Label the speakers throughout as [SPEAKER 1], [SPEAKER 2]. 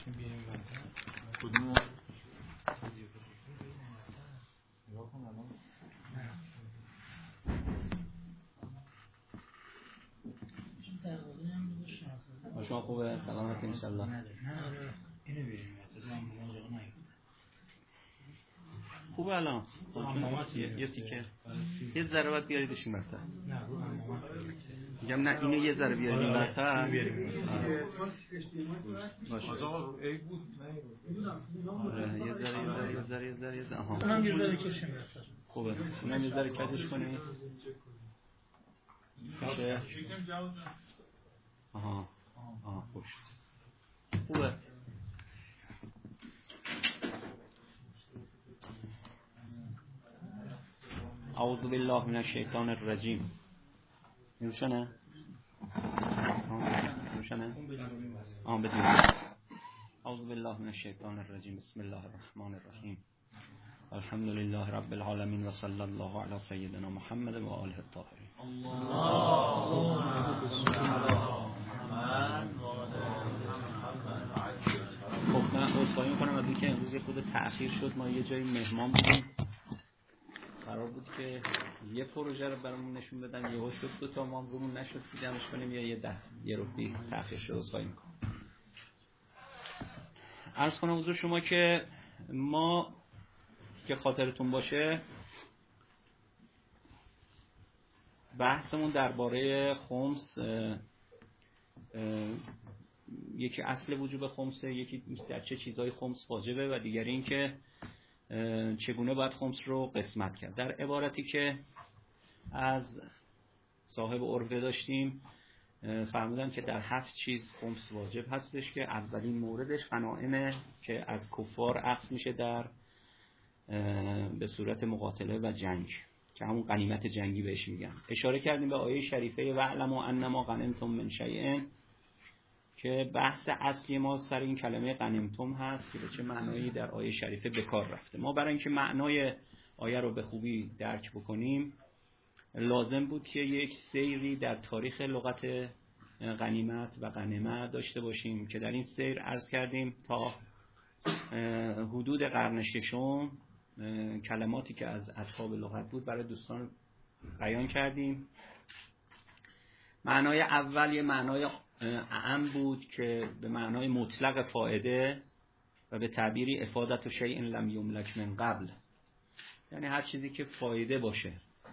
[SPEAKER 1] کدوم شما خوبه؟ سلامت انشالله.
[SPEAKER 2] اینو بیاریم
[SPEAKER 1] خوبه الان یه تیکه یه ذره باید بیاریدش این برتر. میگم نه اینو یه ذره بیارید این برتر باشه. یه ذره آها
[SPEAKER 2] اونم یه ذره کشیم برتر.
[SPEAKER 1] خوبه اونم یه ذره کشش کنی باشه. آها خوب شد خوبه. اعوذ بالله من الشیطان الرجیم. روشنه؟ روشنه؟ بدون. اعوذ بالله من الشیطان الرجیم. بسم الله الرحمن الرحیم. الحمد لله رب العالمین و صلی الله علی سیدنا محمد و آله الطاهرین. خب من عذرخواهی می‌کنم از اینکه امروز یه خود تأخیر شد. ما یه جایی مهمان بودیم، قرار بود که یه پروژه رو برامون نشون بدن، یهو شد 2 تا ما رومون نشد که جمعش کنیم یا یه روبی تأخیر شد. عذرخواهی می‌کنم. عرض کنم حضور شما که ما که خاطرتون باشه بحثمون درباره خمس، یکی اصل وجوب خمسه، یکی در چه چیزای خمس واجبه و دیگری این که چگونه باید خمس رو قسمت کرد. در عبارتی که از صاحب عرفه داشتیم فرمودن که در 7 چیز خمس واجب هستش که اولین موردش غنائمه که از کفار اخذ میشه در به صورت مقاتله و جنگ که همون غنیمت جنگی بهش میگن. اشاره کردیم به آیه شریفه واعلموا انما غنمتم من شیء که بحث اصلی ما سر این کلمه غنمتم هست که به چه معنایی در آیه شریفه به کار رفته. ما برای اینکه معنای آیه رو به خوبی درک بکنیم لازم بود که یک سیری در تاریخ لغت غنیمت و غنیمه داشته باشیم که در این سیر عرض کردیم تا حدود قرن ششم کلماتی که از اصحاب لغت بود برای دوستان بیان کردیم. معنای اول یه معنای اعم بود که به معنای مطلق فائده و به تعبیری افادت و شیء لم یملک من قبل، یعنی هر چیزی که فایده باشه.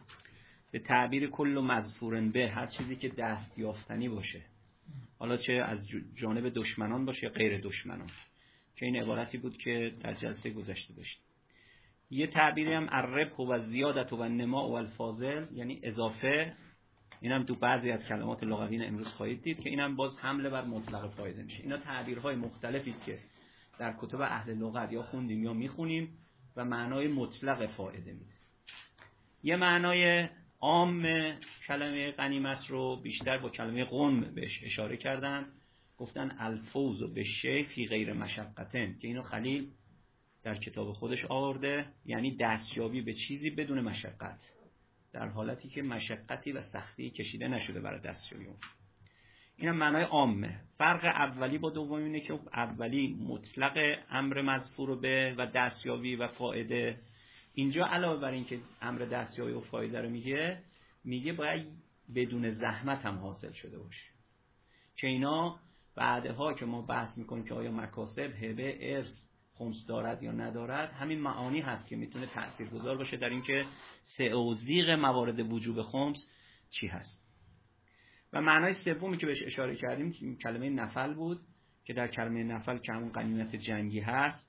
[SPEAKER 1] به تعبیر کل مظفور به هر چیزی که دست یافتنی باشه، حالا چه از جانب دشمنان باشه یا غیر دشمنان، که این عبارتی بود که در جلسه گذشته داشتیم. یه تعبیری هم الربح و زیادت و نما و الفاضل، یعنی اضافه. اینم تو بعضی از کلمات لغوی امروز خواهید دید که اینم باز حمله بر مطلق فایده میشه. اینا تعبیرهای مختلفی است که در کتب اهل لغت یا خوندیم یا میخونیم و معنای مطلق فایده میده. یه معنای عام کلمه غنیمت رو بیشتر با کلمه غنم بهش اشاره کردن، گفتن الفوز و بالشیء فی غیر مشقتن، که اینو خلیل در کتاب خودش آورده، یعنی دستیابی به چیزی بدون مشقت، در حالتی که مشقتی و سختی کشیده نشده برای دستیابی اون. اینم معنای عامه. فرق اولی با دومی اینه که اولی مطلق امر مذکور به و دستیابی و فایده، اینجا علاوه بر این که امر دستیابی و فایده رو میگه باید بدون زحمت هم حاصل شده باشه، که اینا بعدها که ما بحث میکنیم که آیا مکاسب، هبه، ارث خمس دارد یا ندارد، همین معانی هست که میتونه تاثیرگذار باشه در اینکه توزیع موارد وجوب خمس چی هست. و معنای سومی که بهش اشاره کردیم کلمه نفل بود که در کلمه نفل که همون غنیمت جنگی هست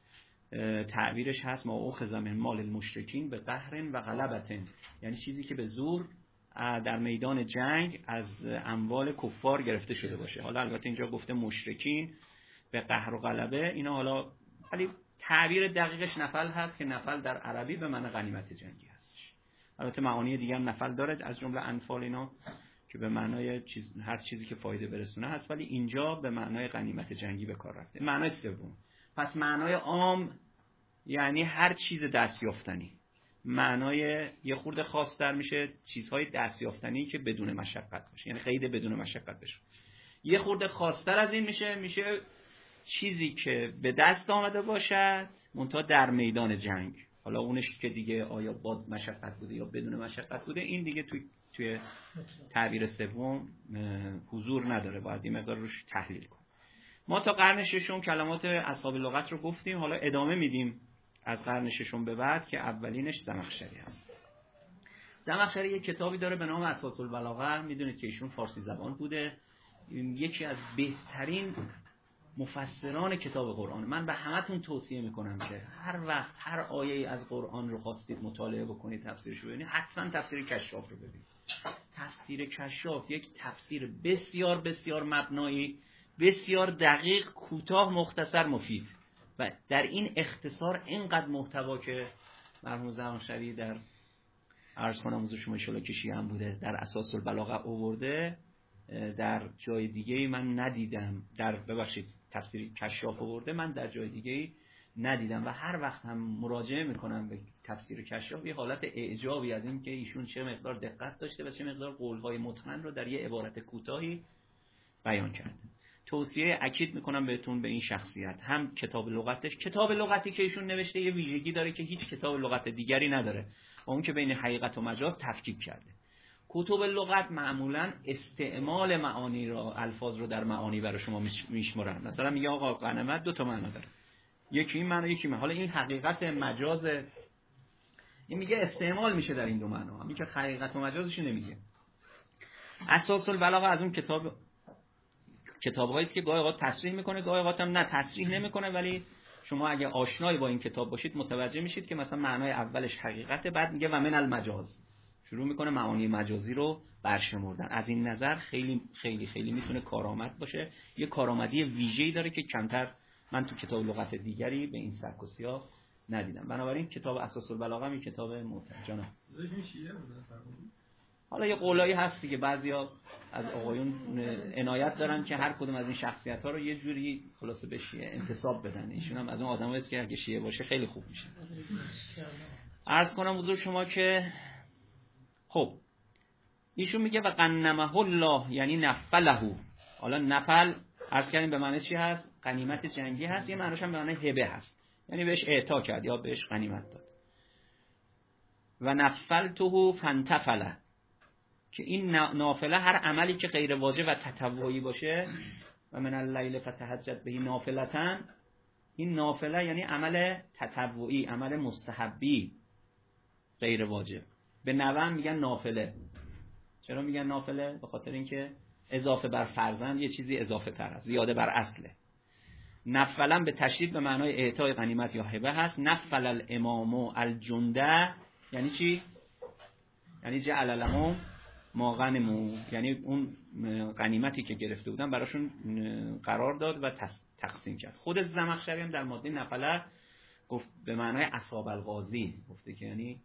[SPEAKER 1] تعبیرش هست ما اخذ من مال المشرکین به قهر و غلبة، یعنی چیزی که به زور در میدان جنگ از اموال کفار گرفته شده باشه. حالا البته اینجا گفته مشرکین به قهر و غلبه، اینا حالا ولی تعبیر دقیقش نفل هست که نفل در عربی به معنی غنیمت جنگی هستش. البته معانی دیگه هم نفل داره از جمله انفال اینا که به معنای هر چیزی که فایده برسونه هست، ولی اینجا به معنای غنیمت جنگی به کار رفته. معنای سوم پس معنای عام یعنی هر چیز دستیافتنی. معنای یه خورده خاص‌تر میشه چیزهای دستیافتنی که بدون مشقت باشه، یعنی قید بدون مشقت بشه. یه خورده خاص‌تر از این میشه چیزی که به دست آمده باشد منتها در میدان جنگ. حالا اونش که دیگه آیا با مشقت بوده یا بدون مشقت بوده، این دیگه توی تعبیر سوم حضور نداره، باید این مقدار روش تحلیل کن. ما تا قرن ششم کلمات اصحاب لغت رو گفتیم، حالا ادامه میدیم از قرن ششم به بعد که اولینش زمخشری است. زمخشری یک کتابی داره به نام اساس البلاغه، میدونید که ایشون فارسی زبان بوده، یکی از بهترین مفسران کتاب قرآن. من به همتون توصیه میکنم که هر وقت هر آیه از قرآن رو خواستید مطالعه بکنید، تفسیرش رو ببینید، حتما تفسیر کشاف رو ببینید. تفسیر کشاف یک تفسیر بسیار بسیار مبنایی، بسیار دقیق، کوتاه، مختصر، مفید و در این اختصار اینقدر محتوا که مرحوم زمخشری در عرض کنم حضور شما انشالله کشی هم بوده در اساس البلاغه آورده، در جای دیگه من ندیدم، در ببخشید تفسیر کشاف آورده، من در جای دیگه ندیدم و هر وقت هم مراجعه میکنم به تفسیر کشاف یه حالت اعجابی از این که ایشون چه مقدار دقت داشته و چه مقدار قولهای متقن رو در یه عبارت کوتاهی بیان کرده. توصیه اکید میکنم بهتون به این شخصیت، هم کتاب لغتش، کتاب لغتی که ایشون نوشته یه ویژگی داره که هیچ کتاب لغت دیگری نداره، اون که بین حقیقت و مجاز تفکیک کرده. کتب لغت معمولا استعمال معانی را، الفاظ رو در معانی برای شما میشمرن. مثلا میگه آقا غنیمت دو تا معنا داره، یکی این معنا یکی معنا، حالا این حقیقت مجاز، این میگه استعمال میشه در این دو معنا، همین که حقیقت و مجازش نمیگه. اساس البلاغه از اون کتاب‌هایی است که گاهی اوقات تصریح میکنه، گاهی اوقات هم نه تصریح نمیکنه، ولی شما اگه آشنایی با این کتاب باشید متوجه میشید که مثلا معنای اولش حقیقته، بعد میگه و من المجاز، شروع میکنه معانی مجازی رو برشمردن. از این نظر خیلی خیلی خیلی میتونه کارآمد باشه، یه کارآمدی ویژه‌ای داره که کمتر من تو کتاب لغت دیگری به این سبک و سیاق ندیدم. بنابراین کتاب اساس البلاغه این کتاب محترم. حالا یه قولایی هست دیگه، بعضیا از آقایون عنایت دارن که هر کدوم از این شخصیت‌ها رو یه جوری خلاصه به شیعه انتساب بدن. ایشون هم از اون آدمایی است که اگه شیعه باشه خیلی خوب میشه. عرض کنم حضور شما که خب ایشون میگه و غنمه الله یعنی نفله. حالا نفل عرض کردیم به معنی چی هست؟ غنیمت جنگی هست، یه معنیش هم به معنی هبه هست، یعنی بهش اعطا کرد یا بهش غنیمت داد. و نفلته فانتفله، که این نافله هر عملی که غیر واجب و تطوعی باشه، و من اللیل فتهجد به نافلتن، این نافله یعنی عمل تطوعی، عمل مستحبی غیر واجب. به نوام میگن نافله. چرا میگن نافله؟ به خاطر اینکه اضافه بر فرضاً یه چیزی اضافه تر است، زیاده بر اصله. نفلا به تشدید به معنای اعطای غنیمت یا هبه هست. نفل الامام الجنده یعنی چی؟ یعنی جعل لهم ما غنموا، یعنی اون غنیمتی که گرفته بودن براشون قرار داد و تقسیم کرد. خود زمخشری هم در ماده نفله گفت به معنای اصحاب الغازی، گفته که یعنی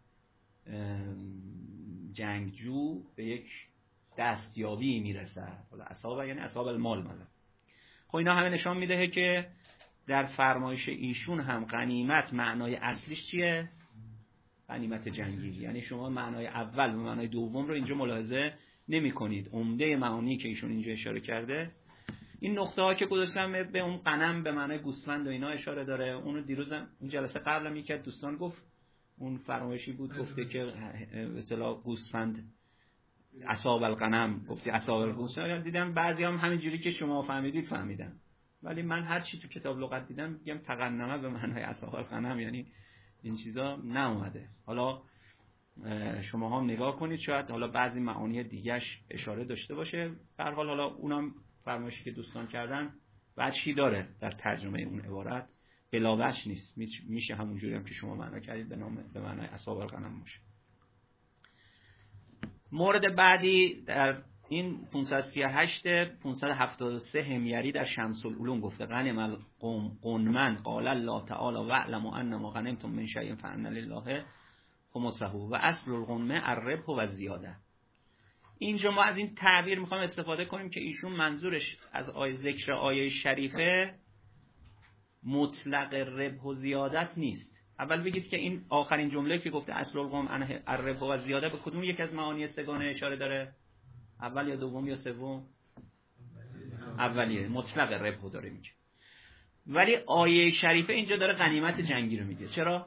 [SPEAKER 1] جنگجو به یک دستیابی میرسه. حالا اصحاب یعنی اصحاب المال ماله. خب اینا همه نشان میده که در فرمایش ایشون هم غنیمت معنای اصلیش چیه؟ غنیمت جنگی. یعنی شما معنای اول و معنای دوم رو اینجا ملاحظه نمی کنید. عمده معانی که ایشون اینجا اشاره کرده، این نقطه ها که گذاشتم به اون غنم به معنای گوسفند و اینا اشاره داره. اونو دیروزم این جلسه قبلم یکی از دوستان گفت، اون فرمایشی بود گفته که به اصطلاح گوسفند اصحاب الغنم، گفتی اصحاب الگوسفند. دیدم بعضی هم همینجوری که شما فهمیدید فهمیدن، ولی من هر چی تو کتاب لغت دیدم میگم تغنمه به معنای اصحاب الغنم، یعنی این چیزا نیومده. حالا شما هم نگاه کنید، شاید حالا بعضی معانی دیگه‌اش اشاره داشته باشه. به هر حال حالا اونم فرمایشی که دوستان کردن وجهی داره در ترجمه اون عبارت، بلا وجه نیست، میشه همونجوری هم که شما معنا کردید به معنای اصحاب الغنم باشه. مورد بعدی در این 538 573 همیری در شمس العلوم گفته غنم القوم قال الله تعالی واعلموا انما غنمتم من شیء فان لله خمسه و اصل الغنم الربح و زیاده. اینجا ما از این تعبیر میخوایم استفاده کنیم که ایشون منظورش از ذکر آیه شریفه مطلق ربح و زیادت نیست. اول بگید که این آخرین جمله که گفته اصل القوم الربح و زیاده به کدوم یک از معانی سگانه اشاره داره؟ اول یا دوم یا سوم؟ اولیه، مطلق ربح داره میگه. ولی آیه شریفه اینجا داره غنیمت جنگی رو میگه. چرا؟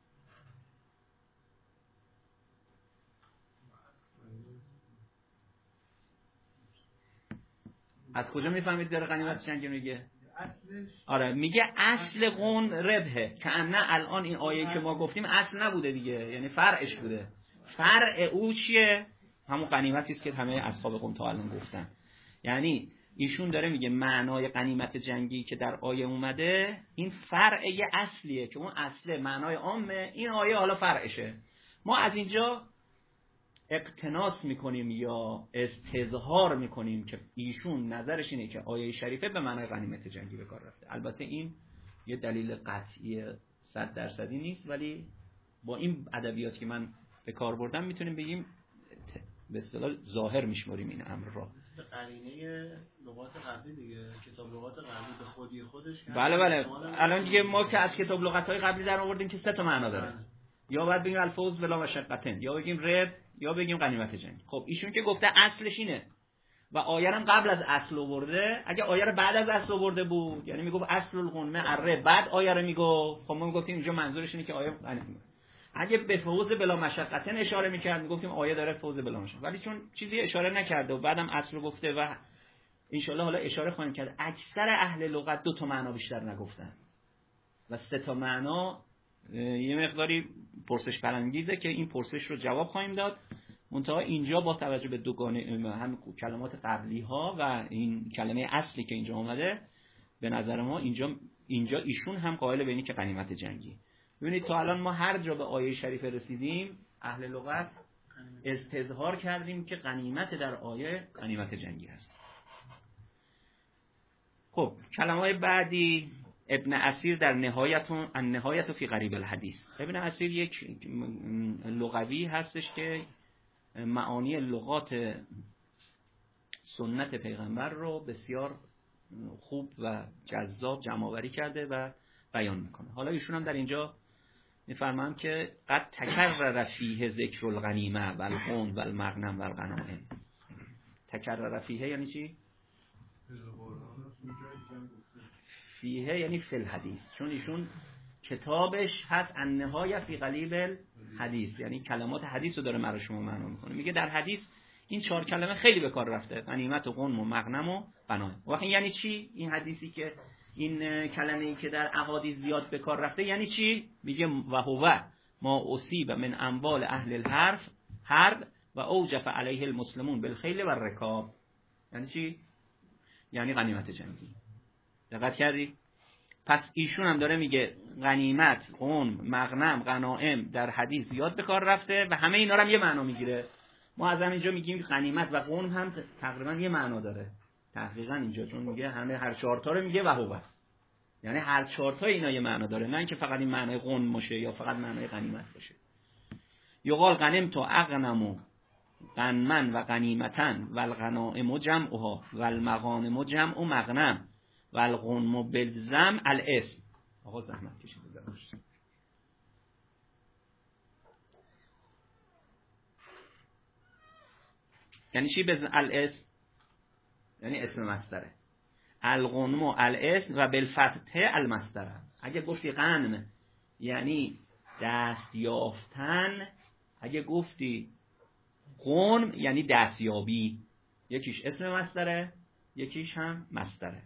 [SPEAKER 1] از کجا میفهمید داره غنیمت جنگی رو میگه؟ آره میگه اصل قون ربحه، که نه الان این آیه که ما گفتیم اصل نبوده دیگه، یعنی فرعش بوده. فرع او چیه؟ همون غنیمتی است که همه اصحاب قوم تا الان گفتن. یعنی ایشون داره میگه معنای غنیمت جنگی که در آیه اومده این فرع یه اصلیه که اون اصل معنای عامه، این آیه حالا فرعشه. ما از اینجا اقتناس میکنیم یا استظهار میکنیم که ایشون نظرش اینه که آیه شریفه به معنای غنیمت جنگی به کار رفته. البته این یه دلیل قطعی 100% نیست، ولی با این ادبیاتی که من به کار بردم میتونیم بگیم به اصطلاح ظاهر میشماریم این امر را.
[SPEAKER 3] به قرینه لغات قبلی دیگه، کتاب لغات قبلی به خودی خودش.
[SPEAKER 1] بله الان دیگه ما که از کتاب لغت‌های قبلی در آوردیم که 3 تا معنا داره. یا باید بگیم الفوز بلا مشقتن، یا بگیم رب، یا بگیم غنیمت جنگ. خب ایشون که گفته اصلش اینه و آیه هم قبل از اصل آورده، اگه آیه رو بعد از اصل آورده بود یعنی میگفت اصل الغنمه اره، بعد آیه رو میگفت، خب ما میگفتیم اینجا منظورش اینه که آیه اگه به فوز بلا مشقتن اشاره میکرد میگفتیم آیه داره فوز بلا مشقت، ولی چون چیزی اشاره نکرده و بعدم اصل رو گفته و ان شاءالله حالا اشاره خواهیم کرد اکثر اهل لغت 2 تا معنا بیشتر نگفتن و 3 تا معنا یه مقداری پرسش برانگیزه که این پرسش رو جواب خواهیم داد. منتها اینجا با توجه به دوگانه هم کلمات قبلی ها و این کلمه اصلی که اینجا اومده، به نظر ما اینجا ایشون هم قائل به اینه که غنیمت جنگی. ببینید تا الان ما هر جا به آیه شریفه رسیدیم اهل لغت استظهار کردیم که غنیمت در آیه غنیمت جنگی هست. خب کلمات بعدی ابن اسیر در نهایت فی غریب الحدیث. ابن اسیر یک لغوی هستش که معانی لغات سنت پیغمبر رو بسیار خوب و جذاب جمع‌آوری کرده و بیان میکنه. حالا ایشون هم در اینجا میفرمان که قد تکرر فیه ذکر الغنیمه و الغنم و المغنم و الغنائم. تکرر فیه یعنی چی؟ فیه یعنی فی الحدیث، چون ایشون کتابش هست النهایه فی غریب الحدیث، یعنی کلمات حدیث رو داره برای شما معنا میکنه. میگه در حدیث این 4 کلمه خیلی به کار رفته، غنیمت و غنم و مغنم و غنایم. واقعا یعنی چی این حدیثی که این کلمه‌ای که در احادیث زیاد به کار رفته یعنی چی؟ میگه و هو ما اصیب من اموال اهل حرب و اوجف علیه المسلمون بالخیل و الرکاب. یعنی چی؟ یعنی غنیمت جنگی. دقت کردی؟ پس ایشون هم داره میگه غنیمت، غنم، مغنم، غنایم در حدیث زیاد به کار رفته و همه اینا رو هم یه معنا میگیره. ما از اینجا میگیم غنیمت و غنم هم تقریبا یه معنا داره. تحقیقا اینجا چون میگه همه هر 4 تا رو میگه و هو، یعنی هر 4 تا اینا یه معنا داره، نه اینکه فقط این معنای غنم باشه یا فقط معنای غنیمت باشه. یقال غنمت اغنم غنمن و غنیمتن و الغنائم جمعها و المغانم جمع مغنم و الغنم بالزم الاسم. آقا زحمت کشید بذارش. یعنی چی به الاسم؟ یعنی اسم مصدره. الغنم الاسم و بالفتح المصدر. اگه گفتی غنم یعنی دست یافتن، اگه گفتی غنم یعنی دستیابی، یکیش اسم مصدره یکیش هم مصدره.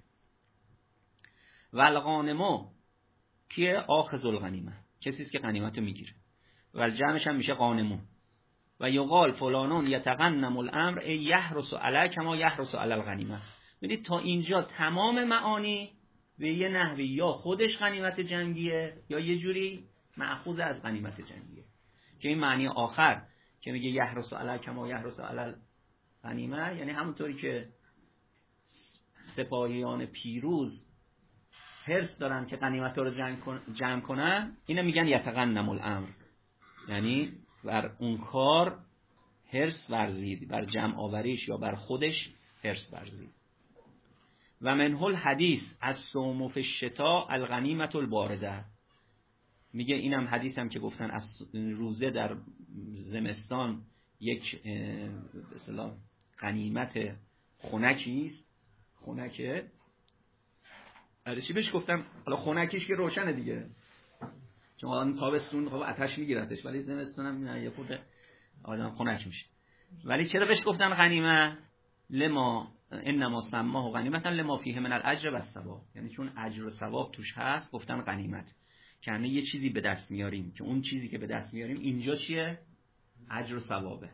[SPEAKER 1] و الغانمو کیه؟ آخذ الغنیمه، کسی است که غنیمت رو میگیره و الجمعش هم میشه غانمو. و یقال فلانون یتغنم الامر ای یحرس علی کما یحرس علی الغنیمه. ببینید تا اینجا تمام معانی به یه نحوی یا خودش غنیمت جنگیه یا یه جوری مأخوذ از غنیمت جنگیه، که این معنی آخر که میگه یحرس علی کما یحرس علی الغنیمه یعنی همونطوری که سپاهیان پیروز حرص دارن که غنیمت رو جمع کنن، اینا میگن یتغنم الامر، یعنی بر اون کار حرص ورزید، بر جمع آوریش یا بر خودش حرص ورزید. و منه الحدیث از صوم فی الشتاء الغنیمة البارده. میگه اینم حدیث هم که گفتن از روزه در زمستان یک به اصطلاح غنیمت خنکی است، خنک چی بهش گفتن؟ حالا خنکیش که روشنه دیگه، چون الان تابستون خب آتش میگیرتش، ولی زمستون هم نه یه خورده آدم خنک میشه. ولی چرا بهش گفتن غنیمه؟ لما انما سماه غنیمتا لما فیه من الاجر و الثواب، یعنی چون اجر و ثواب توش هست گفتن غنیمت، که یعنی یه چیزی به دست میاریم که اون چیزی که به دست میاریم اینجا چیه؟ اجر و ثوابه.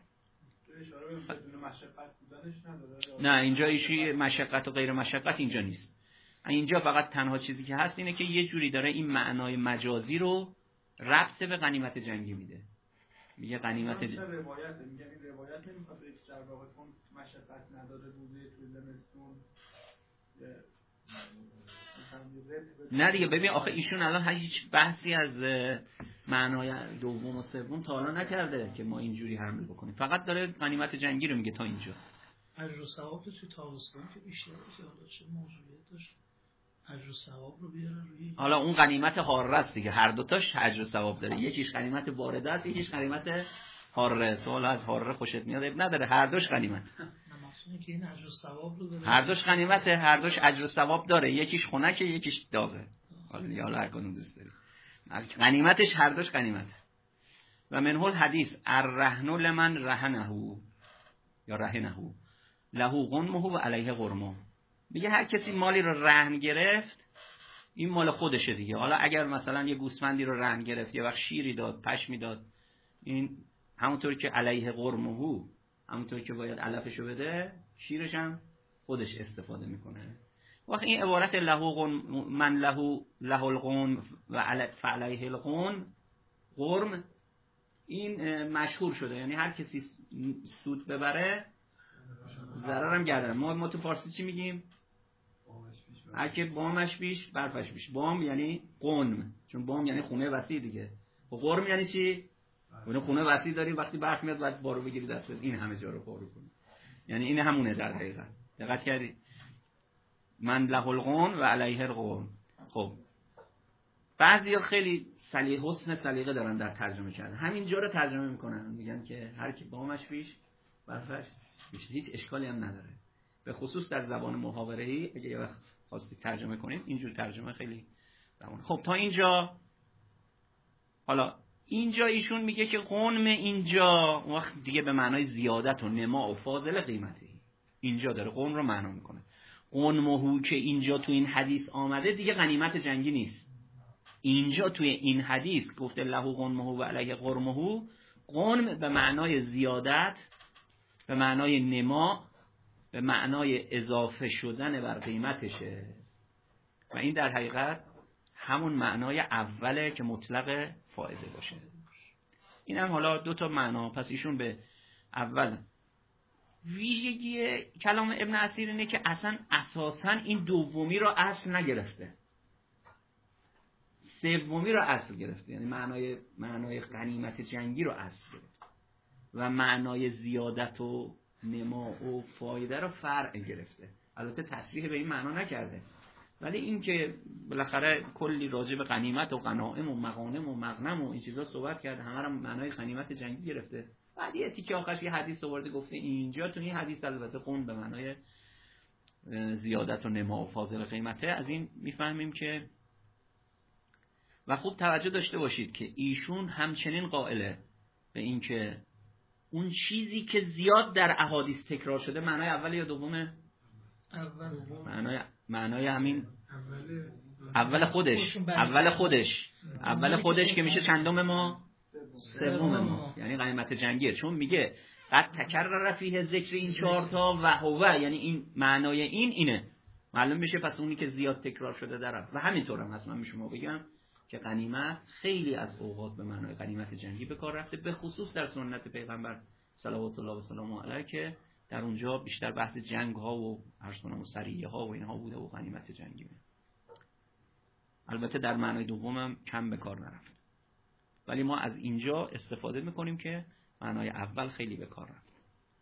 [SPEAKER 1] نه اینجا ایشی مشقت و غیر مشقت اینجا نیست. اینجا فقط تنها چیزی که هست اینه که یه جوری داره این معنای مجازی رو ربط به غنیمت جنگی میده. میگه غنیمت
[SPEAKER 4] میگه این روایت نمیخواد به یک جرباقه کن مشقت نداره روزه توی زمستون.
[SPEAKER 1] نه دیگه ببین آخه ایشون الان هیچ بحثی از معنای دوم و سوم تا حالا نکرده که ما اینجوری حمل بکنیم، فقط داره غنیمت جنگی رو میگه تا اینجا.
[SPEAKER 2] اجر و ثواب توی تابستان که بیشتره که حالا چه موضوعیت داشت اجر و ثواب رو بیاره روی،
[SPEAKER 1] حالا اون غنیمت حاره است دیگه، هر دو تاش اجر و ثواب داره، یکیش غنیمت وارده است یکیش غنیمت حاره. تو حالا از حاره خوشت میاد نداره، هر دوش غنیمت.
[SPEAKER 2] که این اجر و ثواب رو داره،
[SPEAKER 1] هر دوش غنیمته، هر دوش اجر و ثواب داره، یکیش خنکه یکیش داغه. حالا هر کدوم دوست داری، غنیمتش هر دوش غنیمته. و منه الحدیث الرهن لمن رهنه یا رهنه له غنمه و علیه غرمه. میگه هر کسی مالی رو رهن گرفت این مال خودشه دیگه. حالا اگر مثلا یه گوسفندی رو رهن گرفت، یه وقت شیری داد، پشمی داد، این همونطور که علیه غرمه، همونطور که باید علفشو بده، شیرش هم خودش استفاده میکنه. وقت این عبارت له غنم من له الغنم و فعلیه غرم این مشهور شده، یعنی هر کسی سود ببره ضرر هم گردن. ما تو فارسی چی میگیم؟ هر که بامش بیش برفش بیش. بام یعنی غنم، چون بام یعنی خونه وسیع دیگه. و غرم یعنی چی؟ اون خونه وسیع داریم، وقتی برف میاد باید بارو بگیری دست بده، این همه جا رو پارو کنی. یعنی این همونه در حقیقت. دقت کردی؟ من له الغنم و علیه الغرم. خب بعضیا خیلی حسن سلیقه دارن در ترجمه کردن، همین جا رو ترجمه میکنن، میگن که هر کی بامش بیش برفش بیش. هیچ اشکالی هم نداره، به خصوص در زبان محاوره‌ای اگه یه وقت خواستید ترجمه کنید اینجور ترجمه خیلی زمان. خب تا اینجا، حالا اینجا ایشون میگه که غنم اینجا وقت دیگه به معنای زیادت و نما و فاضل قیمتی، اینجا داره غنم رو معنا میکنه. غنمه که اینجا تو این حدیث آمده دیگه غنیمت جنگی نیست. اینجا توی این حدیث گفته له غنمه و علیه غرمه، غنم به معنای زیادت، به معنای نما، به معنای اضافه شدن بر قیمتشه، و این در حقیقت همون معنای اوله که مطلق فائده باشه. این هم حالا دو تا معنا. پس ایشون به اول ویژگی کلام ابن اثیر اینه که اصلا اساسا این دومی رو اصل نگرفته، سومی رو اصل گرفته، یعنی معنای غنیمت جنگی رو اصل گرفته و معنای زیادت و نما و فایده رو فرع گرفته. البته تصریح به این معنا نکرده، ولی این که بالاخره کلی راجع به غنیمت و غنائم و مغانم و مغنم و این چیزا صحبت کرده، همه رو معنای غنیمت جنگی گرفته. بعد یه تیکه آخرش یه حدیث آورده گفته اینجا تو این حدیث البته قوم به معنای زیادت و نما و فاضل قیمته. از این میفهمیم که، و خوب توجه داشته باشید که ایشون همچنین قائله به این که اون چیزی که زیاد در احادیث تکرار شده معنای اولی یا دومه؟ معنای همین اول خودش که میشه چندم ما؟ سوم ما، یعنی غنیمت جنگیه. چون میگه قد تکرر فیه ذکر این چهارتا و هو، یعنی این معنای اینه، معلوم میشه پس اونی که زیاد تکرار شده در. و همینطور هم هست. من به شما بگم که غنیمت خیلی از اوقات به معنای غنیمت جنگی به کار رفته، به خصوص در سنت پیغمبر صلوات الله و سلام علیه که در اونجا بیشتر بحث جنگ ها و ارسنال و سریه ها و اینها بوده و غنیمت جنگی بوده. البته در معنای دومم کم به کار نرفت، ولی ما از اینجا استفاده میکنیم که معنای اول خیلی به کار رفت.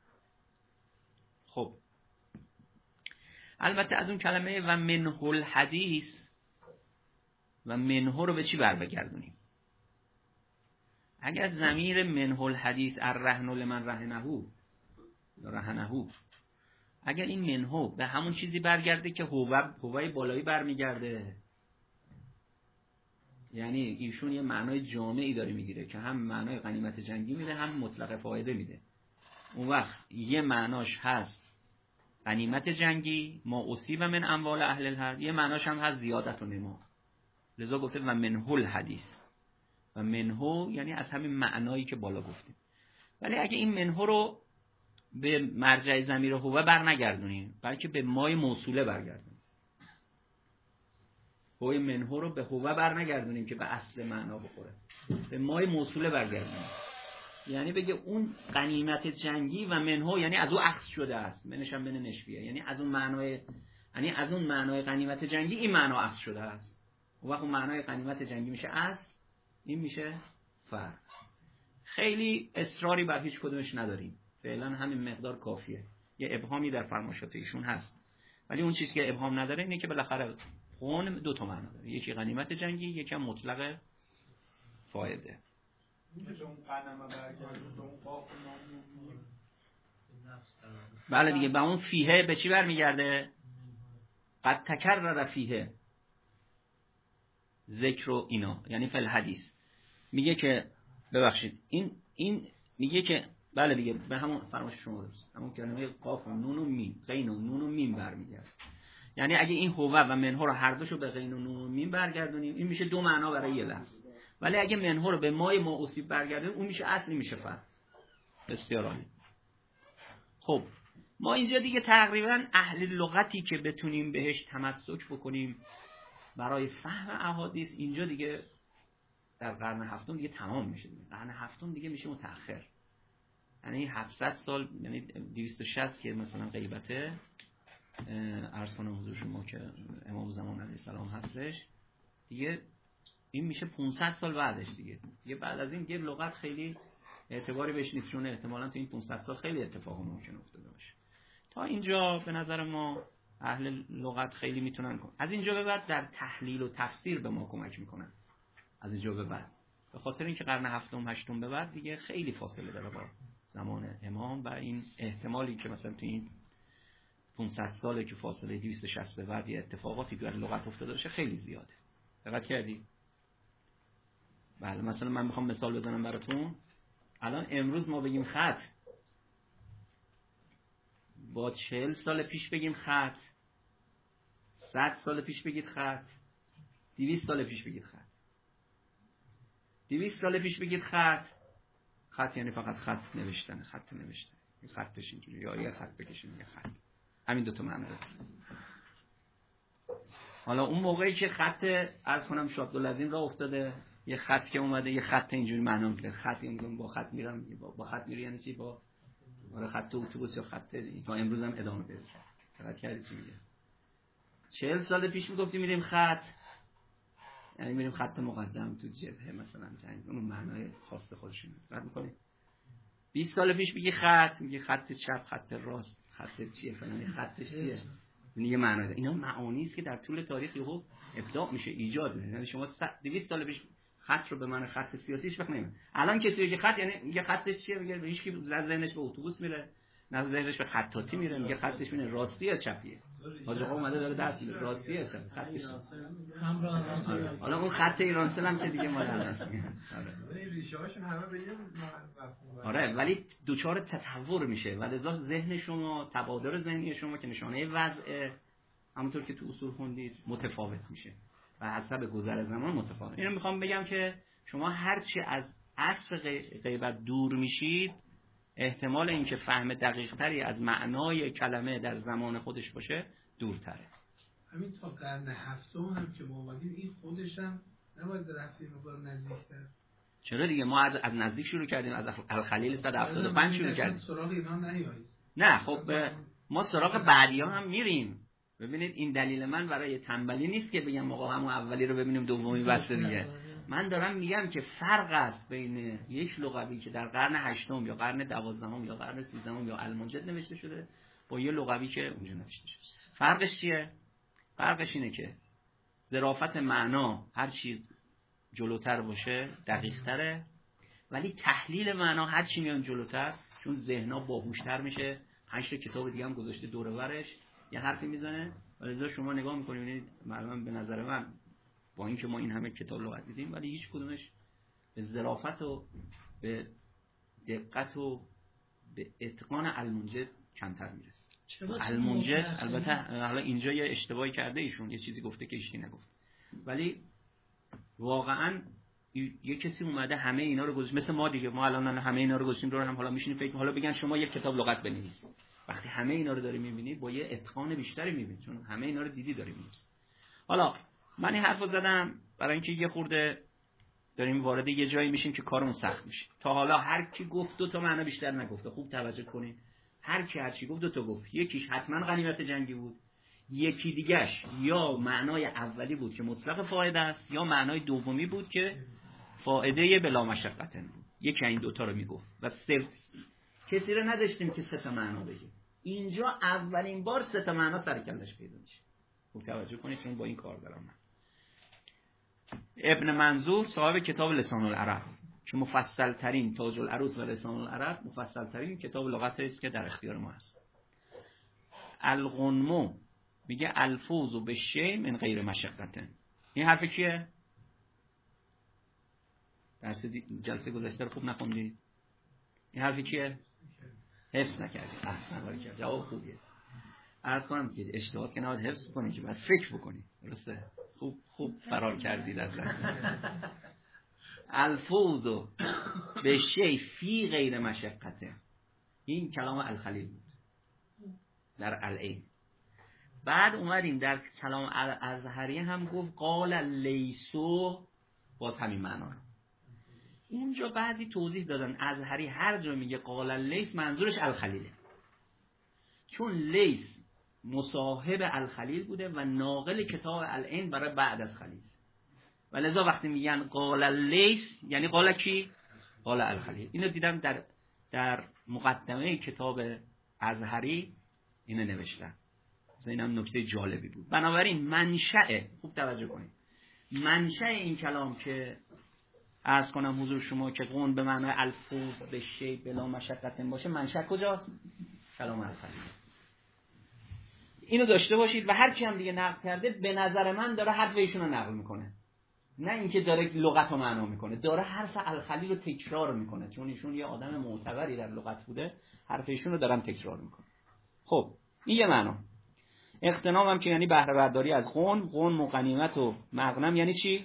[SPEAKER 1] خب البته از اون کلمه و منه الحدیث و منه رو به چی برمیگردونیم؟ اگر ضمیر منه الحدیث الرهن لمن رهنه اگر این منهو به همون چیزی برگرده که هوای بالایی برمیگرده، یعنی ایشون یه معنای جامعی داره میگیره که هم معنای غنیمت جنگی میده هم مطلق فایده میده. اون وقت یه معناش هست غنیمت جنگی ما اصیب من اموال اهل الحرب، یه معناش هم هست زیادت و نما. لذا گفته و منهو الحدیث، و منهو یعنی از همین معنایی که بالا گفتیم. ولی اگه این منهو رو به مرجع ضمیر هو بر نگردونیم، بلکه به مای موصوله برگردونیم، هوی منهو رو به هو بر نگردونیم که به اصل معنا بخوره، به مای موصوله برگردونیم، یعنی بگه اون غنیمت جنگی و منهو یعنی از او اخذ شده است، منش هم بین نشبیه، یعنی از اون معنای غنیمت جنگی این معنا اخذ شده است. اون وقت اون معنای غنیمت جنگی میشه اصل، این میشه فرع. خیلی اصراری بر هیچ کدومش نداریم، فعلا همین مقدار کافیه. یه ابهامی در فرمایشات ایشون هست، ولی اون چیزی که ابهام نداره اینه که بالاخره خون دو تا معنا داره، یکی غنیمت جنگی، یکی هم مطلق فایده. بله دیگه، به اون فیه به چی برمیگرده؟ قد تکرر فیه ذکر و اینا، یعنی فی الحدیث. میگه که ببخشید این میگه که بله دیگه به همون فرمایش شما درست، همون کلمه قاف و نون و میم، غین و نون و میم برمیگرده. یعنی اگه این هو و منهو رو هر دوشو به غین و نون و میم برگردونیم، این میشه دو معنا برای یه لفظ. ولی اگه منهو رو به مای ما اصیب برگردونیم، اون میشه اصلی، میشه فرع. بسیار عالی. خب ما اینجا دیگه تقریبا اهل لغتی که بتونیم بهش تمسک بکنیم برای فهم احادیث، اینجا دیگه در قرن هفتم دیگه تمام میشه. قرن هفتم دیگه میشه متأخر، یعنی 700 سال، یعنی 260 که مثلا غیبته، عرض کنم حضور شما که امام زمان علیه السلام هستش، دیگه این میشه 500 سال بعدش دیگه بعد از این دیگه لغت خیلی اعتباری بهش نیست، چون احتمالاً تو این 500 سال خیلی اتفاق ممکن افتاده باشه. تا اینجا به نظر ما اهل لغت خیلی میتونن از اینجا به بعد در تحلیل و تفسیر به ما کمک میکنن. از اینجا به بعد به خاطر اینکه قرن هفتم هشتم به بعد دیگه خیلی فاصله داره با زمان امام، و این احتمالی که مثلا تو این 500 ساله که فاصله 260 به بعد یه اتفاقاتی در لغت افتاده باشه خیلی زیاده. دقت کردی؟ بله، مثلا من میخوام مثال بزنم براتون. الان امروز ما بگیم خط، با 40 سال پیش بگیم خط، 100 سال پیش بگید خط، 200 سال پیش بگید خط. 200 سال پیش بگید خط، خط یعنی فقط خط نوشتن، خط نوشتن، خطش اینجوری، یا یه خط بکشیم یه خط، همین دو تا معنی داره. حالا اون موقعی که خط عرض کنم شابدالعظیم راه افتاده، یه خط که اومده، یه خط اینجوری معنا میده، خط اینجوری با خط میرم، با خط میری یعنی چی؟ با خط اتوبوس یا خط، تا امروز هم ادامه پیدا کرده. دقت کردید چی میگه؟ 40 سال پیش میگفتیم میریم خط، یعنی میریم خط مقدم تو جبهه مثلا جنگ، اون معنای خاص خودشون رد می‌کنه. 20 سال پیش میگه خط، میگه خط چپ، خط راست، خط چیه فلانی، خطش چیه، یه معنی داره. اینا معانی است که در طول تاریخ یهو ابداع میشه، ایجاد میشه. یعنی شما 200 سال پیش خط رو به معنی خط سیاسی هیچ وقت نمی‌بینید. الان کسی میگه خط یعنی میگه خطش چیه، میگه هیچ کی ذهنش به اتوبوس میره، نه ذهنش به خطاطی میره، میگه خطش میره راستی یا چپیه. حاج آقا اومده داره درس میده، راستی یا چپ خطش. حالا اون خط ایرانسل هم که دیگه مال است.
[SPEAKER 4] آره ریشه هاشون همه به یه مفهوم.
[SPEAKER 1] آره، ولی دوچار تطور میشه و لذا ذهن شما، تبادر ذهنی شما که نشانه وضع، همونطور که تو اصول خوندید، متفاوت میشه و حسب گذر زمان متفاوت. اینو میخوام بگم که شما هرچی از اصل غیبت دور میشید، احتمال اینکه فهم دقیق تری از معنای کلمه در زمان خودش باشه دورتره.
[SPEAKER 2] همین تا قرن هفتم هم که ما اومدیم، این خودش هم نباید رفتیم مقدار نزدیکتر.
[SPEAKER 1] چرا دیگه ما از نزدیک شروع کردیم، از الخلیل 175 شروع کردیم.
[SPEAKER 2] سراغ اینا نیایید.
[SPEAKER 1] نه خب ما سراغ بعدی‌ها هم میریم. ببینید این دلیل من برای تنبلی نیست که بگم آقا همون اولی رو ببینیم دومی بسته دیگه. من دارم میگم که فرق است بین یک لغوی که در قرن هشتم یا قرن 12 یا قرن 13 یا المنجد نوشته شده با یه لغوی که اونجا نوشته شده. فرقش چیه؟ فرقش اینه که ظرافت معنا هر چی جلوتر باشه دقیق تره، ولی تحلیل معنا هر چی میان جلوتر، چون ذهن‌ها باهوشتر میشه، 8 کتاب دیگه هم گذاشته دور و برش یه حرفی میزنه. ولی شما نگاه میکنید ببینید معلومه به نظر من با اینکه ما این همه کتاب لغت دیدیم ولی هیچ کدومش به ظرافت و به دقت و به اتقان المنجد کمتر میرسه. المنجد البته حالا اینجا یه اشتباهی کرده ایشون، یه چیزی گفته که ایشون نگفت، ولی واقعا یه کسی اومده همه اینا رو گذاشت مثل ما دیگه. ما الان همه اینا رو گذاشتیم دور هم، حالا میشینیم فکر حالا بگن شما یک کتاب لغت بنویس. وقتی همه اینا رو داری میبینی با یه اتقان بیشتری میبینی، چون همه اینا رو دیدی داری می‌نویسی. حالا من این حرفو زدم برای اینکه یه خورده داریم وارد یه جایی میشیم که کارمون سخت میشه. تا حالا هر کی گفت دو تا معنی بیشتر نگفته. خوب توجه کنین، هر کی هر چی گفت دو تا گفت. یکیش حتما غنیمت جنگی بود، یکی دیگه‌اش یا معنای اولی بود که مطلق فایده است، یا معنای دومی بود که فایده بلا مشقت بود. یکی این دوتا رو میگفت و کسی رو نداشتیم که سه تا معنا بگه. اینجا اولین بار سه تا معنا سر کلش پیدا میشه. خوب توجه کنید چون با این کار دارم من. ابن منظور صاحب کتاب لسان العرب که مفصل ترین تاج العروض و لسان العرب مفصل ترین کتاب لغت است که در اختیار ما است. الغنمو میگه الفوز به شی من غیر مشقت. این حرف کیه؟ درس جلسه گذشته رو خوب نخوندید. این حرف کیه؟ حفظ نکردید. احسن کاری کرد. جواب خوبیه. عرض کنم که اشتباه که نباید حفظ کنید که باید فکر بکنید. درسته؟ خوب فرار کردید از دست. الفوز به شی فی غیر مشقته. این کلام الخلیل بود در العین. بعد اومدیم در کلام الازهری هم گفت قال لیسو، باز همین معنا رو. اونجا بعضی توضیح دادن ازهری هر جا میگه قال لیس منظورش الخلیله، چون لیس مصاحب الخلیل بوده و ناقل کتاب العین برای بعد از خلیل، و لذا وقتی میگن قال لیس یعنی قال کی؟ قال الخلیل. اینو دیدم در مقدمه کتاب ازهری اینو نوشتن. اینم نکته جالبی بود. بنابراین منشأ، خوب توجه کنید، منشأ این کلام که عرض کنم حضور شما که قون به معنای الفوز به شی بلا مشقت باشه، منشأ کجاست؟ کلام الخلیل. اینو داشته باشید و هر کی هم دیگه نقل کرده به نظر من داره حرف ایشون رو نقل میکنه، نه اینکه داره لغت رو معنا میکنه، داره حرف الخلیل رو تکرار میکنه، چون ایشون یه آدم معتبری در لغت بوده، حرف ایشون رو دارن تکرار میکنه. خب این یه معنا. اغتنام هم که یعنی بهره برداری از غنم و غنیمت و مغنم یعنی چی؟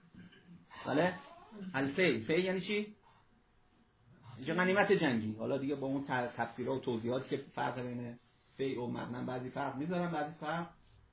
[SPEAKER 1] بله؟ الفی یعنی چی؟ اینجا غنیمت جنگی. حالا دیگه با اون تفسیرها و توضیحاتی که فرق بین فی و مغنم بعضی فرق میذارن بعضی فرق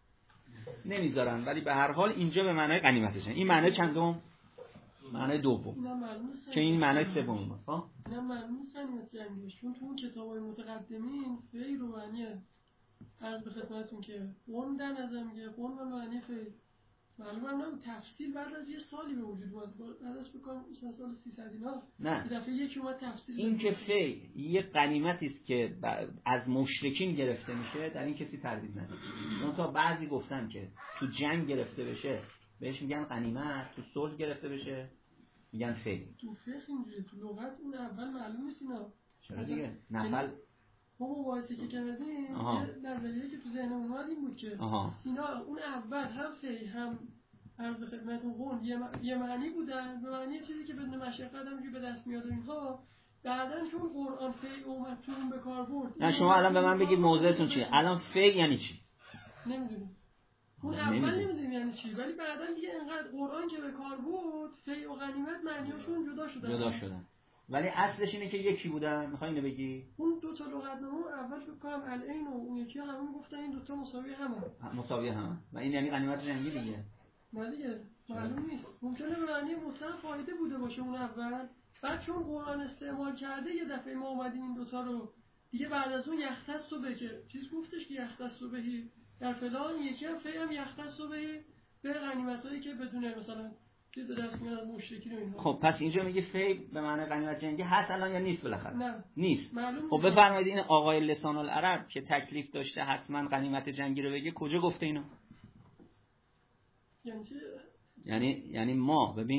[SPEAKER 1] نمیذارن، ولی به هر حال اینجا به معنای غنیمت جنگی. این معنی چندم؟ معنی دوم. که این معنی سوم است. ها؟
[SPEAKER 5] نه معلومه غنیمت جنگی، چون تو اون کتابای متقدمین فی رو معنی عرض به خدمتتون که قوم در نظر میگه قوم به معنی فی. معلومه نه تفصیل بعد از یه سالی به وجود اومد، بعد از بکنم سال 300 اینا
[SPEAKER 1] نه
[SPEAKER 5] یه دفعه یکی اومد تفصیل.
[SPEAKER 1] این که فی یه غنیمتی است که از مشرکین گرفته میشه، در این کسی تردید نداره. منتها بعضی گفتن که تو جنگ گرفته بشه بهش میگن غنیمت، تو صلح گرفته بشه میگن فی.
[SPEAKER 5] تو فقه اینجوریه، تو لغت اون اول معلوم نیست اینا.
[SPEAKER 1] چرا دیگه؟ نفل
[SPEAKER 5] ما مباحثه که کردیم یه نظریه که تو ذهنمون اومد این بود که اینا اون اول هم فی هم عرض به خدمتتون قول یه معنی بودن، به معنی چیزی که بدون مشقت هم به دست میاد اینها. بعدن چون قرآن فی اومد تو اون به کار برد.
[SPEAKER 1] نه شما الان به من بگید موضوعتون چیه؟ الان فی یعنی چی؟
[SPEAKER 5] نمیدونم. اون اول نمیدونیم یعنی چی، ولی بعدن دیگه انقدر قرآن که به کار برد فی و غنیمت معنیاشون جدا شدن.
[SPEAKER 1] ولی اصلش اینه که یکی بودن. میخوای اینو بگی؟
[SPEAKER 5] اون دو تا لغتنامه اول فکر کنم العین و اون یکی همون گفتن این دو تا مساوی همن. و این یعنی غنیمت جنگی دیگه. نه دیگه معلوم نیست. ممکنه به معنی مطلق فایده بوده باشه اون اول. بعد چون قرآن استعمال کرده یه دفعه ما اومدیم این دو تا رو دیگه بعد از اون یختص به که چیز گفتش که یختص بهی در فلان، یکی هم فی هم یختص بهی به غنیمتایی که بدون مثلا چیز دست میاد از مشرکین و اینها.
[SPEAKER 1] خب پس اینجا میگه فی به معنی غنیمت جنگی هست الان یا نیست بالاخره؟
[SPEAKER 5] نه
[SPEAKER 1] نیست.
[SPEAKER 5] خب
[SPEAKER 1] بفرمایید این آقای لسان العرب که تکلیف داشته حتما غنیمت جنگی رو بگه کجا گفته اینو؟
[SPEAKER 5] یعنی
[SPEAKER 1] یعنی ما ببین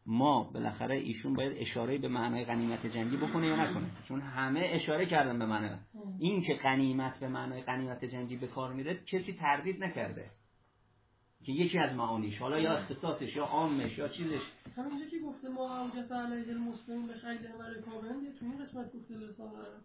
[SPEAKER 1] ما بالاخره ایشون باید اشاره به معنای غنیمت جنگی بکنه یا نکنه، چون همه اشاره کردن به معنای این که غنیمت به معنای غنیمت جنگی به کار میره کسی تردید نکرده که یکی از معانیش، حالا یا اختصاصش یا عامش یا چیزش.
[SPEAKER 5] همینجا که گفته ما اوجف علیه المسلمین به خیل و رکابن، تو این قسمت گفته لسان عرب.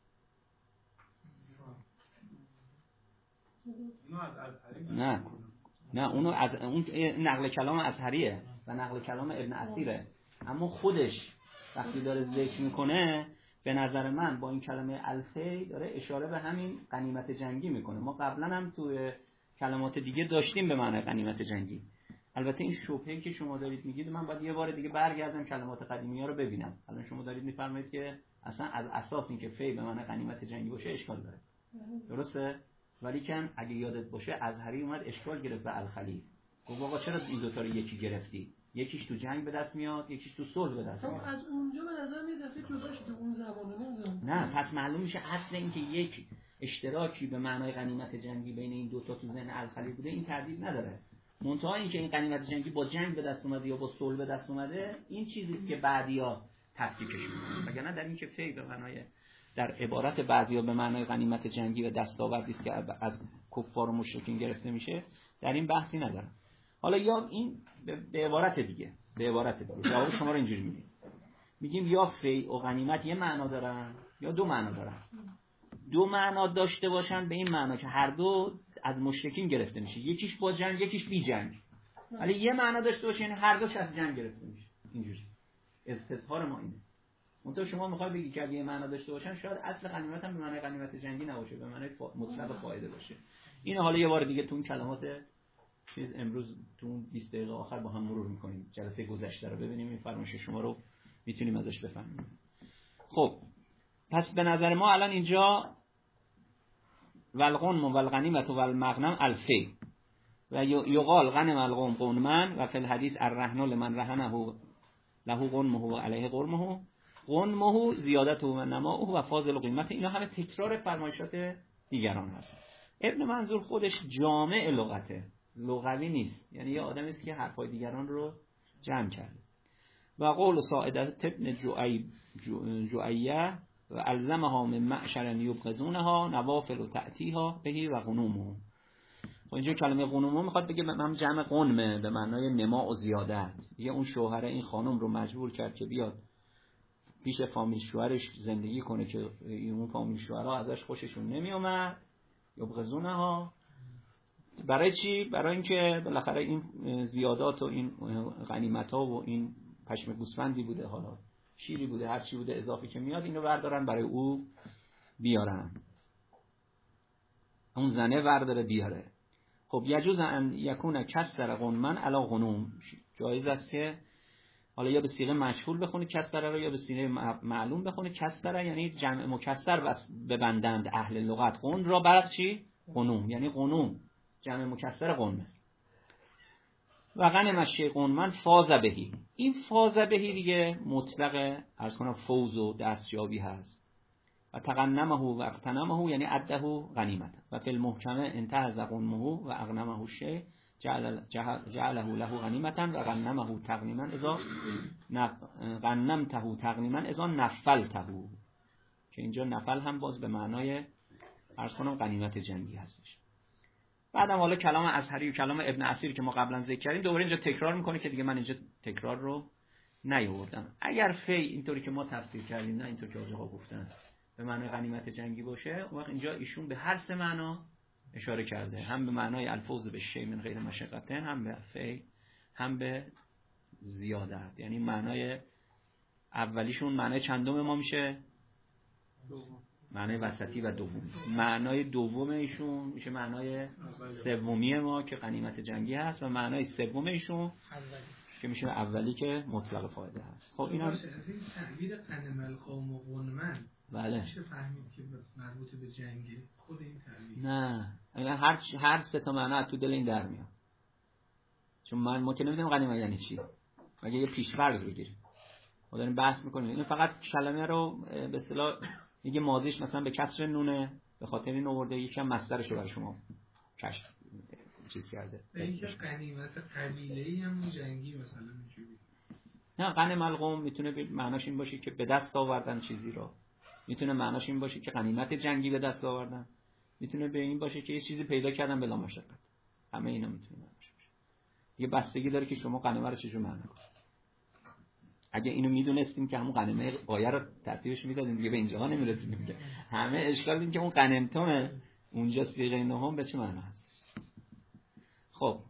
[SPEAKER 1] نه اونو از اون نقل کلام ازهریه و نقل کلام ابن اسیره، اما خودش وقتی داره ذکر میکنه به نظر من با این کلمه الفی داره اشاره به همین غنیمت جنگی میکنه. ما قبلا هم توی کلمات دیگه داشتیم به معنی غنیمت جنگی. البته این شبهه‌ای که شما دارید میگید من باید یه بار دیگه برگردم کلمات قدیمی ها رو ببینم. الان شما دارید میفرمایید که اصلا از اساس این که فی به معنی غنیمت جنگی باشه اشکال داره، درسته؟ ولی کن اگه یادت باشه ازهری اومد اشکال گرفت به الخلیل، گفت آقا چرا این دو تا رو یکی گرفتی؟ یکیش تو جنگ به دست میاد، یکیش تو صلح به دست میاد.
[SPEAKER 5] از اونجا به نظر میاد دفعه جدا شده اون زمانه نمیدونم.
[SPEAKER 1] نه پس معلوم میشه اصل این که یک اشتراکی به معنای غنیمت جنگی بین این دو تا تو ذهن الخلیل بوده این تردید نداره. منتها این که این غنیمت جنگی با جنگ به دست اومده یا با صلح به دست اومده این چیزی که بعدیا تفکیکش میکنن، وگرنه در این که فی به معنای در عبارت بعضیا به معنای غنیمت جنگی و دستاوردی است که از کفار و مشرکین گرفته میشه در این بحثی ندارم. حالا یا این به عبارت دیگه جواب شما رو اینجوری میگیم یا فی و غنیمت یه معنا دارن یا دو معنا دارن. دو معنا داشته باشن به این معنا که هر دو از مشرکین گرفته میشه، یکیش با جنگ یکیش بی جنگ، ولی یه معنا داشته باشه یعنی هر دوش از جنگ گرفته میشه. اینجوری استظهار ما اینه. منتها شما میخوای بگی که اگه یه معنا داشته باشن شاید اصل غنیمت هم به معنای غنیمت جنگی نباشه، به معنای مطلق فایده باشه. اینو حالا یه بار دیگه تو اون کلمات چیز امروز تو 20 دقیقه آخر با هم مرور میکنیم، جلسه گذشته رو ببینیم این فرمایش شما رو میتونیم ازش بفهمیم. خب پس به نظر ما الان اینجا والغنم والغنیمت والمغنم الفی و یقال غنم القوم غنما و فی الحدیث الرهن لمن رهنه له غنمه و علیه غنمه زیادته و نماؤه و فاضل قیمت. اینا همه تکرار فرمایشات دیگران هست. ابن منظور خودش جامع لغته، لغوی نیست، یعنی یه آدمی است که حرفای دیگران رو جمع کرده. و قول ساعده ابن جوعیه و الزمها من معشر یبغزونها نوافل و تأتیها بهی و غنومه. و اینجا کلمه غنومه میخواد بگه هم جمع غنمه به معنای نما و زیادت. یه اون شوهر این خانم رو مجبور کرد که بیاد پیش فامیل شوهرش زندگی کنه که اون فامیل شوهرها ازش خوششون نمی اومد، یبغزونها. برای چی؟ برای اینکه بالاخره این زیادات و این غنیمت ها و این پشم گوسفندی بوده، حالا شیری بوده، هر چی بوده اضافی که میاد اینو بردارن برای او بیارن، اون زنه ورداره بیاره. خب یجوز ان یکون کسر غنمن علی غنوم، جایز است که حالا یا به صیغه مجهول بخونه کسر رو یا به صیغه معلوم بخونه کسر، یعنی جمع مکسر بس ببندند اهل لغت غن را بر چی؟ غنوم، یعنی غنوم جمع مکسر غنمه. و غنم الشیء غنما فاز بهی، این فاز بهی دیگه مطلق عرض کنم فوز و دستیابی هست. و تغنمه و اغتنمه یعنی عده غنیمت. و فی المحکمه انتهز غنمه و اغنمه الشیء جعله له غنیمتا و غنمه تغنیما اذا غنمته تغنیما اذا نفلته، که اینجا نفل هم باز به معنای عرض کنم غنیمت جنگی هستش. بعدم حالا کلام ازهری و کلام ابن اسیر که ما قبلا ذکر کردیم دوباره اینجا تکرار میکنه که دیگه من اینجا تکرار رو نیاوردم. اگر فی اینطوری که ما تفسیر کردیم نه اینطور که آقا گفتن به معنای غنیمت جنگی باشه، اون وقت اینجا ایشون به هر سه معنا اشاره کرده، هم به معنای الفوز به شیء من غیر مشقتن، هم به فی، هم به زیادت. یعنی معنای اولیشون معنای چندم ما میشه؟ معنای وسطی و دومی. معنای دوم ایشون میشه معنای سومی ما که غنیمت جنگی هست و معنای سوم ایشون که میشه اولی که مطلق فایده هست. خب اینا
[SPEAKER 2] تعبیر غنم القوم و غنما
[SPEAKER 1] بله
[SPEAKER 2] میشه فهمید که مربوط به جنگه خود این تعبیر؟
[SPEAKER 1] نه هر سه تا معنی تو دل این در میاد، چون ما که نمیدونیم غنیمت یعنی چی، مگه یه پیش‌فرض بگیریم. ما داریم بحث میکنیم این فقط کلمه رو به اصطلاح میگه ماضیش مثلا به کسر نونه به خاطر این آورده، یکم مصدرش رو برای شما کشف چیز کرده.
[SPEAKER 2] به اینکه غنیمت قبیله‌ای هم جنگی مثلا اینجوری
[SPEAKER 1] نه، غنم القوم میتونه معناش این باشه که به دست آوردن چیزی رو، میتونه معناش این باشه که غنیمت جنگی به دست آوردن، میتونه به این باشه که یه چیزی پیدا کردن بلا مشقت. همه اینا میتونه معناش باشه. یه بستگی داره که شما غنیمه رو چجور معنا کنید. اگه اینو میدونستیم که همون غنیمه غایه رو ترتیبش میدادیم دیگه به اینجاها نمیرسیدیم دیگه. همه اشکال این که اون غنیمتونه اونجا صیغه نهم به چه معنا هست. خب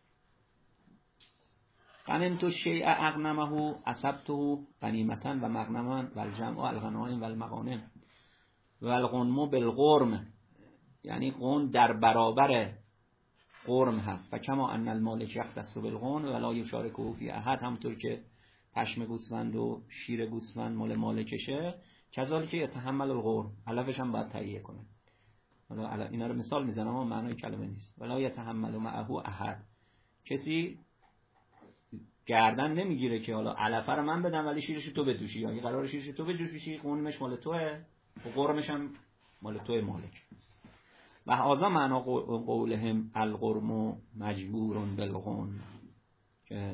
[SPEAKER 1] غنمت الشیء اغنمه اصبته غنیمتا و مغنما و الجمع و الغنائم و المغانم و الغنم بالغرم، یعنی غن در برابر غرم هست. و کما ان المالک یختص بالغنم ولا یشارکه فی احد، همونطور که پشم گوسفند و شیر گوسفند مال مالکشه، کذالک یتحمل الغرم، علفش هم باید تهیه کنه. حالا اینا رو مثال میزنم اما معنای کلمه نیست. ولا یتحمل معه احد، کسی گردن نمیگیره که حالا علفه رو من بدم ولی شیرش تو بدوشی، یا اگه قرار شیرش تو بدوشی غنمش مال توئه و غرمش هم مال توئه مالک. و هذا معنا قولهم الغرم مجبور بالغنم، که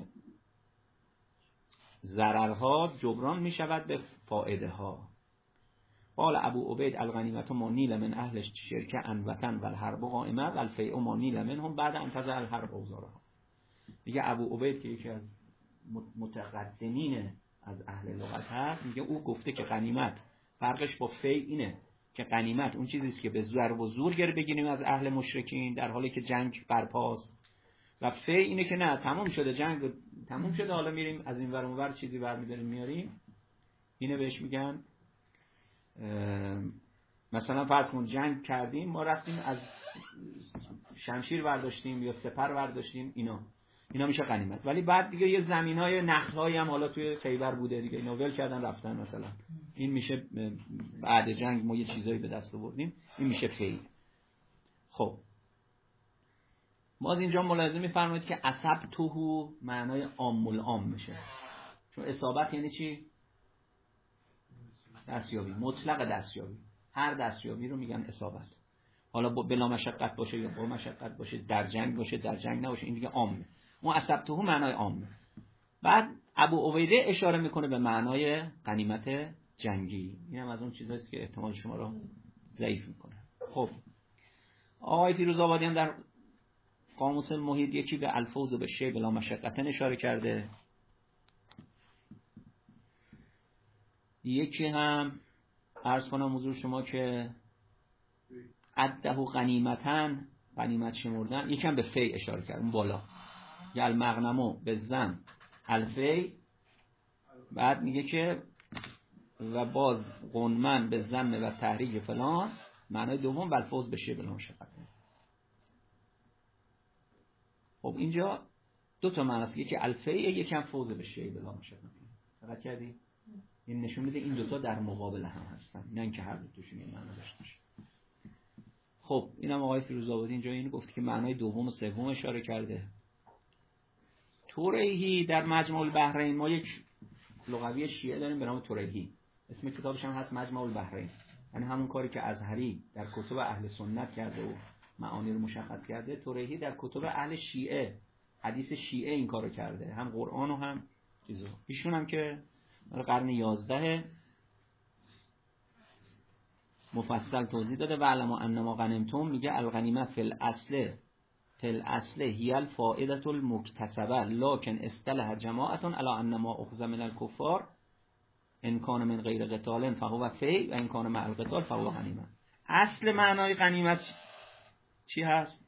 [SPEAKER 1] ضررها جبران می شود به فائده ها. قال ابو عبید الغنیمت ما نیل من اهل شرکه انوطن و الحرب قائمه و الفیء ما نیل منهم بعد ان تضع الحرب اوزارها. میگه ابو عبید که یکی از متقدمین از اهل لغت هست، میگه او گفته که غنیمت فرقش با فیء اینه که غنیمت اون چیزی است که به ضرب و زور بگیریم از اهل مشرکین در حالی که جنگ برپاست، و فیء اینه که نه تمام شده جنگ تمام شده حالا میریم از این ور اون ور چیزی برمی‌داریم میاریم. اینه بهش میگن مثلا فرض کن جنگ کردیم ما رفتیم از شمشیر برداشتیم یا سپر برداشتیم، اینا میشه غنیمت. ولی بعد دیگه یه زمینای نخلایی هم حالا توی خیبر بوده دیگه، اینا ول کردن رفتن مثلا، این میشه بعد جنگ ما یه چیزایی به دست آوردیم، این میشه فیء. خب باز اینجا ملاحظه می‌فرمایید که اصبته معنای عام العام میشه، چون اصابت یعنی چی؟ دستیابی، مطلق دستیابی، هر دستیابی رو میگن اصابت. حالا بلا مشقت باشه یا با مشقت باشه، در جنگ باشه در جنگ نباشه، این دیگه عامه. اون اصبته معنای عامه. بعد ابو عبیده اشاره میکنه به معنای غنیمت جنگی. این هم از اون چیزایی است که احتمال شما رو ضعیف میکنه. خب آقای فیروزآبادی هم در قاموس محیط یکی به الفوز به شیء بلا مشقتن اشاره کرده، یکی هم عرض کنم حضور شما که عده غنیمتن، غنیمت شمردن، یکی هم به فی اشاره کرد اون بالا، یا المغنمو به زن الفی، بعد میگه که و باز غنمن به زن و تحریک فلان، معنای دوم الفوز به شیء بلا مشقتن. خب اینجا دو تا معنی است، یکی الفی، یکی هم فوز به شیء بلا مشقتن. دقت کردی؟ این نشون میده این دوتا در مقابل هم هستن، نه اینکه هر دو توشون این معنی داشته باشه. خب اینم آقای فیروزآبادی اینجا اینو گفت که معنای دوم و سوم اشاره کرده. توریحی در مجمع البحرین، ما یک لغوی شیعه داریم به نام توریحی، اسم کتابش هم هست مجمع البحرین، یعنی همون کاری که ازهری در کتب اهل سنت کرده و معانی رو مشخص کرده، توریحی در کتب اهل شیعه حدیث شیعه این کارو کرده، هم قرآن و هم چیزو. ایشون هم که در قرن 11 مفصل توضیح داده و علم انما غنمتم، میگه الغنیمه فی الاصل هی الفائده المکتسبه لکن اصطلح جماعت علی انما اخذ من الکفار ان کان من غیر قتال فهو فی و ان کان مع القتال فهو غنیمه. اصل معنای غنیمت چی هست؟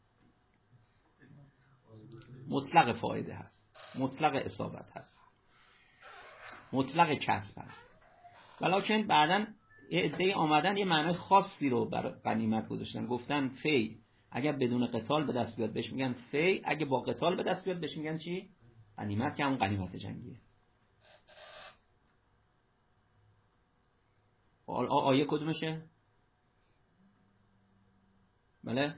[SPEAKER 1] مطلق فایده هست، مطلق اصابت هست، مطلق کسب هست. ولکن بعداً یه عده‌ای آمدن یه معنای خاصی رو برای غنیمت گذاشتن، گفتن فی اگر بدون قتال به دست بیاد بهش میگن فی، اگه با قتال به دست بیاد بهش میگن چی؟ غنیمت، که همون غنیمت جنگیه. آیه کدومشه؟ بله؟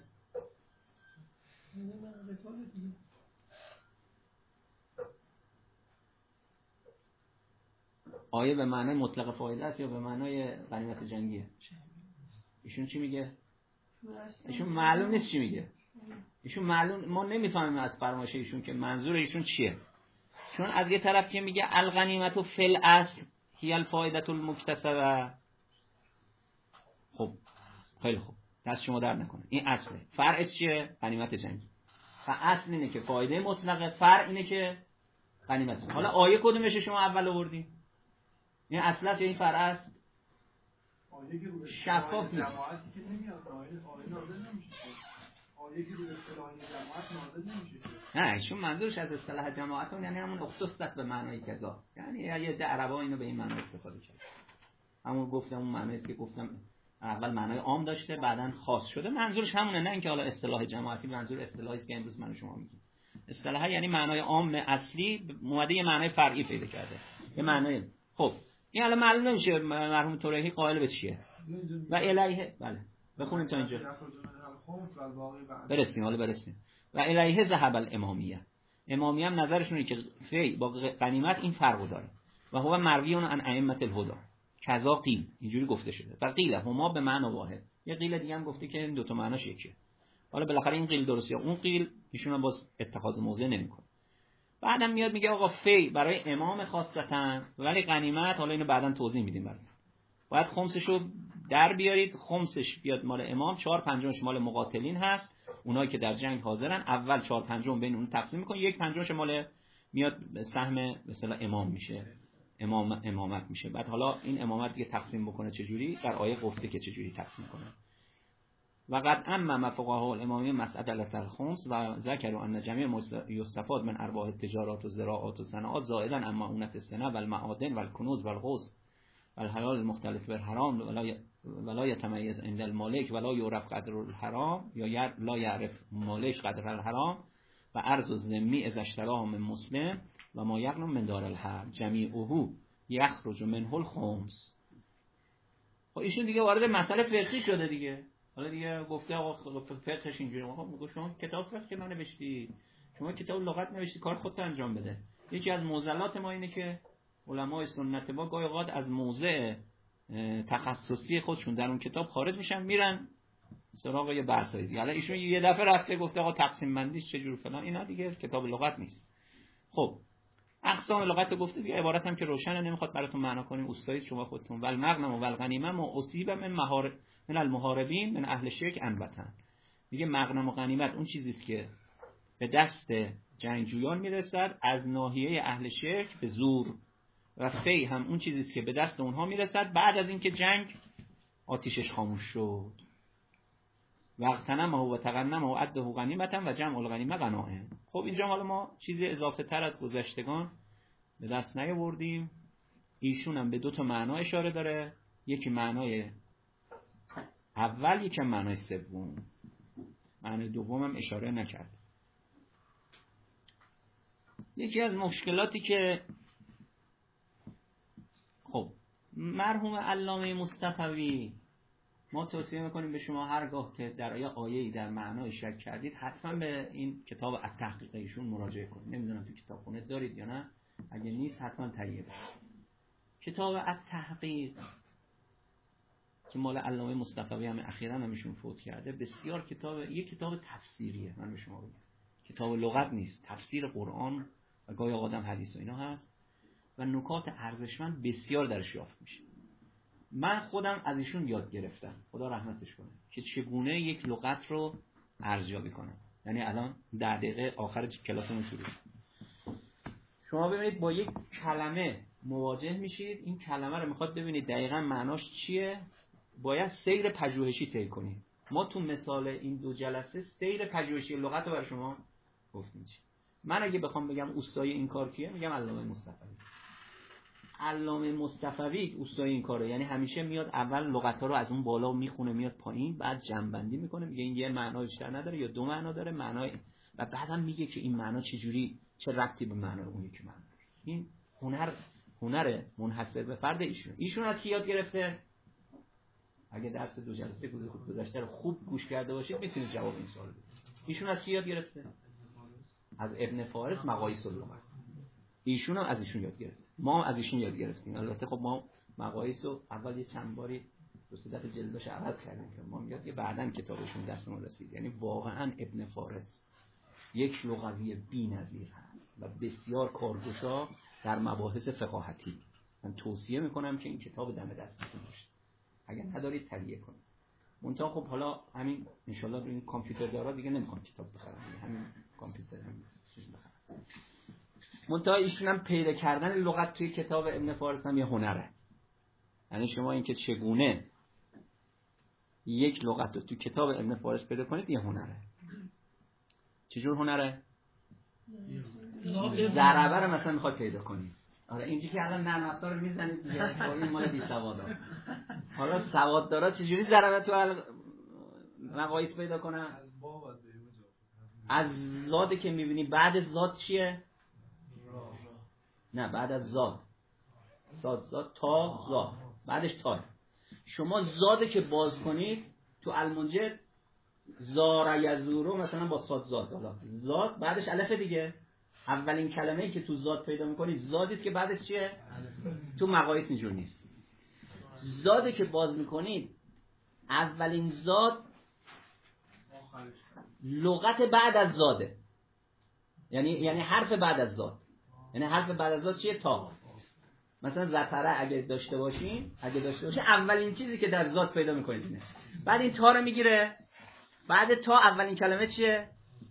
[SPEAKER 1] آیه به معنای مطلق فایده است یا به معنای غنیمت جنگیه؟ ایشون چی میگه؟ ایشون معلوم نیست چی میگه. ایشون معلوم، ما نمیفهمیم از فرمایش ایشون که منظور ایشون چیه. چون از یه طرف که میگه الغنیمت و فل اصل هی الفایدة المکتسبه. خب خیلی خوب، دست شما در نکنه، این اصله. فرعش چیه؟ غنیمت جنگی. اصل اینه که فایده مطلقه، فرع اینه که غنیمت. حالا آیه کدومشه شما اول آوردین؟ این اصل است یا این فرع است؟ شفاف نیست.
[SPEAKER 4] جماعتی که نمیاد آیه نازل نمیشه. آیه که رو اصطلاح جماعت نازل نمیشه.
[SPEAKER 1] نه ایشون منظورش از اصطلاح جماعت یعنی همون اختصاص به معنای کذا، یعنی یه عربا اینو به این معنی استفاده کرد. همون گفتم اون معنی است که گفتم اول معنای عام داشته بعدن خاص شده. منظورش همونه، نه اینکه حالا اصطلاح جماعتی منظور اصطلاحی است که امروز من و شما میگیم. اصطلاح یعنی معنای عام اصلی اومده یه معنای فرعی پیدا کرده. یه معنای خب این حالا معلوم نمیشه مرحوم طرحی قائل به چیه. و الیه بله بخونیم تا اینجا برسیم. حالا برسیم. و الیه ذهب الامامیه. امامیه هم نظرشون اینه که فی با غنیمت این فرقو داره. و هو مرویون عن ائمه الهدى کذا قیل، اینجوری گفته شده. و قیل هما به معنی واحد. یه قیل دیگه هم گفته که این دو تا معناش یکیه. حالا بالاخره این قیل درست یا اون قیل ایشون هم باز اتخاذ موضع نمیکنه. بعدم میاد میگه آقا فی برای امام خاصتا، ولی غنیمت حالا اینو بعداً توضیح میدیم براتون. باید خمسشو در بیارید، خمسش بیاد مال امام، 4/5 مال مقاتلین هست، اونایی که در جنگ حاضرن. اول 4/5 بین اون تقسیم میکنه، 1/5 مال میاد سهم مثلا امام میشه، امامت میشه. بعد حالا این امامت دیگه تقسیم بکنه چجوری، در آیه گفته که چجوری تقسیم کنه. و قد اما فقهاء الامامیه مسأله الخمس و ذکروا ان جميع یستفاد من ارباح التجارات و زراعات و صناعات زائدا اما اونت السنه و المعادن و الکنوز و الغوث و الحلال المختلف بالحرام ولا يتميز عند المالك ولا يعرف قدر الحرام یا لا يعرف مالك قدر الحرام و ارز الذمی اذا اشتراه من مسلم و ما یغنم من دار الحرب جمیعه یخرج منه الخمس. خب ایشون دیگه وارد مسئله فقهی شده دیگه. حالا دیگه گفته آقا فقهش اینجوری. آقا میگه شما کتاب فقه که ننوشتی، شما کتاب لغت نوشتی، کار خودت انجام بده. یکی از معضلات ما اینه که علمای سنت ما گاهی اوقات از موضع تخصصی خودشون در اون کتاب خارج میشن، میرن سراغ یه بحثایی دیگه. حالا ایشون یه دفعه رفته گفته آقا تقسیم بندیش چجور فلان، اینا دیگه کتاب لغت نیست. خب اقسام لغت گفته دیگه، عبارت هم که روشنه، نمیخواد براتون معنا کنیم، استادید شما خودتون. ول مغنم و الغنیمه ما اصیب من المحاربین من اهل شرک انبتن. میگه مغنم و غنیمت اون چیزی است که به دست جنگجویان میرسد از ناحیه اهل شرک به زور، و فی هم اون چیزی است که به دست اونها میرسد بعد از اینکه جنگ آتیشش خاموش شد. وقتنم و تغنم و عده غنیمتا و جمع الغنیمه غنائم. خب اینجا حالا ما چیزی اضافه تر از گذشتگان به دست نیاوردیم. ایشون هم به دو تا معنا اشاره داره، یکی معنای اول، یکی معنای سوم. معنای دوم هم اشاره نکرد. یکی از مشکلاتی که خب مرحوم علامه مصطفوی ما توصیه میکنیم به شما هرگاه که در آیه‌ای در معنای شک کردید حتما به این کتاب التحقیق ایشون مراجعه کنید. نمیدونم تو کتابخونه دارید یا نه، اگه نیست حتما تهیه کنید. کتاب التحقیق که مال علامه مصطفوی هم اخیراً ایشون فوت کرده، بسیار یک کتاب تفسیریه. من به شما بگم کتاب لغت نیست، تفسیر قرآن و گاهی آدم حدیث و اینا هست و نکات ارزشمند بسیار درش یافت میشه. من خودم از ایشون یاد گرفتم، خدا رحمتش کنه، که چگونه یک لغت رو ارزیابی کنم. یعنی الان 10 دقیقه آخر کلاسمون شروع شما ببینید با یک کلمه مواجه میشید، این کلمه رو میخواد ببینید دقیقاً معناش چیه، باید سیر پژوهشی طی کنید. ما تو مثال این 2 جلسه سیر پژوهشی لغت رو برای شما گفتیم. من اگه بخوام بگم اوستای این کار کیه، میگم علامه مصطفوی. علامه مصطفوی اوستای این کاره، یعنی همیشه میاد اول لغت‌ها رو از اون بالا میخونه میاد پایین، بعد جمع‌بندی میکنه، میگه این یه معنا بیشتر نداره یا 2 معنا داره، معنای و بعدم میگه که این معنا چجوری چه ربطی به معنای اون یکی معنا داره. این هنر منحصر به فرد ایشون از کی یاد گرفته؟ اگه درس 2 جلسه گذشته رو خوب گوش کرده باشید میتونید جواب این سوال بدید. ایشون از کی یاد گرفته؟ از ابن فارس مقاییس اللغت. ایشون هم از ایشون یاد گرفت، ما هم از ایشون یاد گرفتیم. البته خب ما مقاییس رو اول یه چند باری 2-3 دفعه جلدش عوض کردیم که ما میاد یه بعدن کتابشون دستمون رسید. یعنی واقعا ابن فارس یک لغوی بی‌نظیر هست، و بسیار کارگشا در مباحث فقاهتی. من توصیه میکنم که این کتاب دم دستتون باشه، اگر ندارید تهیه کنید. منتها خب حالا همین انشالله روی این کامپیوتر دارا دیگه نمیخوام کتاب بخرم، همین کامپیوتر همین چیز بخرم. منتها ایشون هم پیدا کردن لغت توی کتاب ابن فارس هم یه هنره. یعنی شما این که چگونه یک لغت رو توی کتاب ابن فارس پیدا کنید یه هنره. چجور هنره؟ ضربه رو مثلا میخواد پیدا کنید. آره اینجی که الان نرم افزار رو میزنید دیگه این مال بی سوادا. حالا سواددارا چجوری ضربه تو مقایس پیدا کنن؟ از زاده که میبینی بعد از زاد چیه؟ نه بعد از زاد زاد تا زاد بعدش تا. شما زاده که باز کنید تو المنجد زار یزورو مثلا با صاد زاد، حالا زاد بعدش الف دیگه. اولین کلمه‌ای که تو زاد پیدا می‌کنید زادی است که بعدش چیه؟ تو مقایس اینجور نیست. زاده که باز می‌کنید اولین زاد لغت بعد از زاده، یعنی حرف بعد از زاد. یعنی حرف بعد از زاد چیه؟ تا. مثلا زفره اگه داشته باشین اولین چیزی که در زاد پیدا می‌کنید اینه. بعد این تا رو میگیره، بعد تا اولین کلمه چیه؟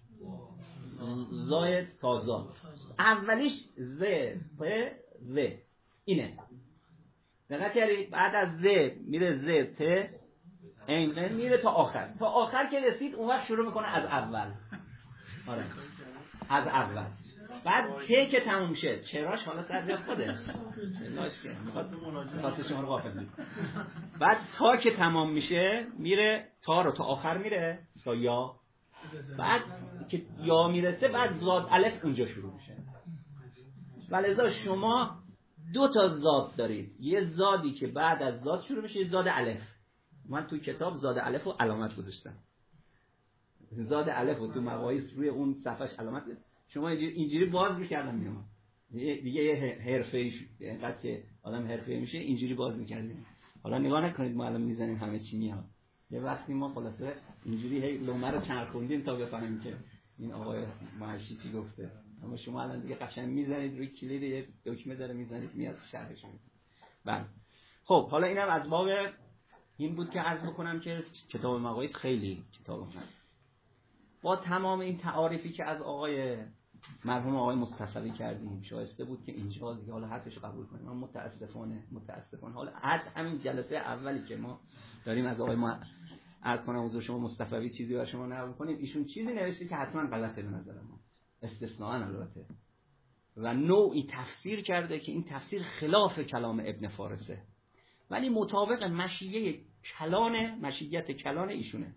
[SPEAKER 1] زای تازا. اولیش ز پ ز اینه. دقت کردید؟ بعد از ز میره ز ت این میره تا آخر. تا آخر که رسید اون وقت شروع میکنه از اول. آره از اول. بعد که تموم شه چراش حالا سر جا خودش لاش که میخواد شما رو غافل کنه. بعد تا که تمام میشه میره تا رو تا آخر میره تا یا. بعد که یا میرسه بعد زاد الف اونجا شروع میشه. ولذا شما دو تا زاد دارید، یه زادی که بعد از زاد شروع میشه، یه زاد الف. من توی کتاب زاد الف رو علامت گذاشتم. زاد الف رو تو مقایس روی اون صفحش علامت. شما اینجوری باز میکردم میام دیگه یه حرفه‌ای اینقدر که آدم حرفه‌ای میشه اینجوری باز میکردیم. حالا نگاه نکنید ما الان میزنیم همه چی میاد. یه وقتی ما خلاصه اینجوری هی لومه رو چرخوندیم تا بفهمیم که این آقای معاشی چی گفته. اما شما الان دیگه قشنگ میزنید روی کلید یه دکمه داره میزنید میاد شرحش میده. بله خب حالا اینم از باب این بود که عرض بکنم که کتاب مقایس خیلی کتاب مهمه. با تمام این تعاریفی که از آقای مرحوم آقای مصطفی کردیم شایسته بود که اینجا دیگه حالا حرفش قبول کنیم. من متاسفانه حالا همین جلسه اولی که ما داریم از آقای ما عرض کنم حضور شما مصطفی چیزی برای شما نقل کنیم، ایشون چیزی نوشته که حتما غلطه به نظر ما، استثناء البته، و نوعی تفسیر کرده که این تفسیر خلاف کلام ابن فارسه ولی مطابق مشیت کلان ایشونه.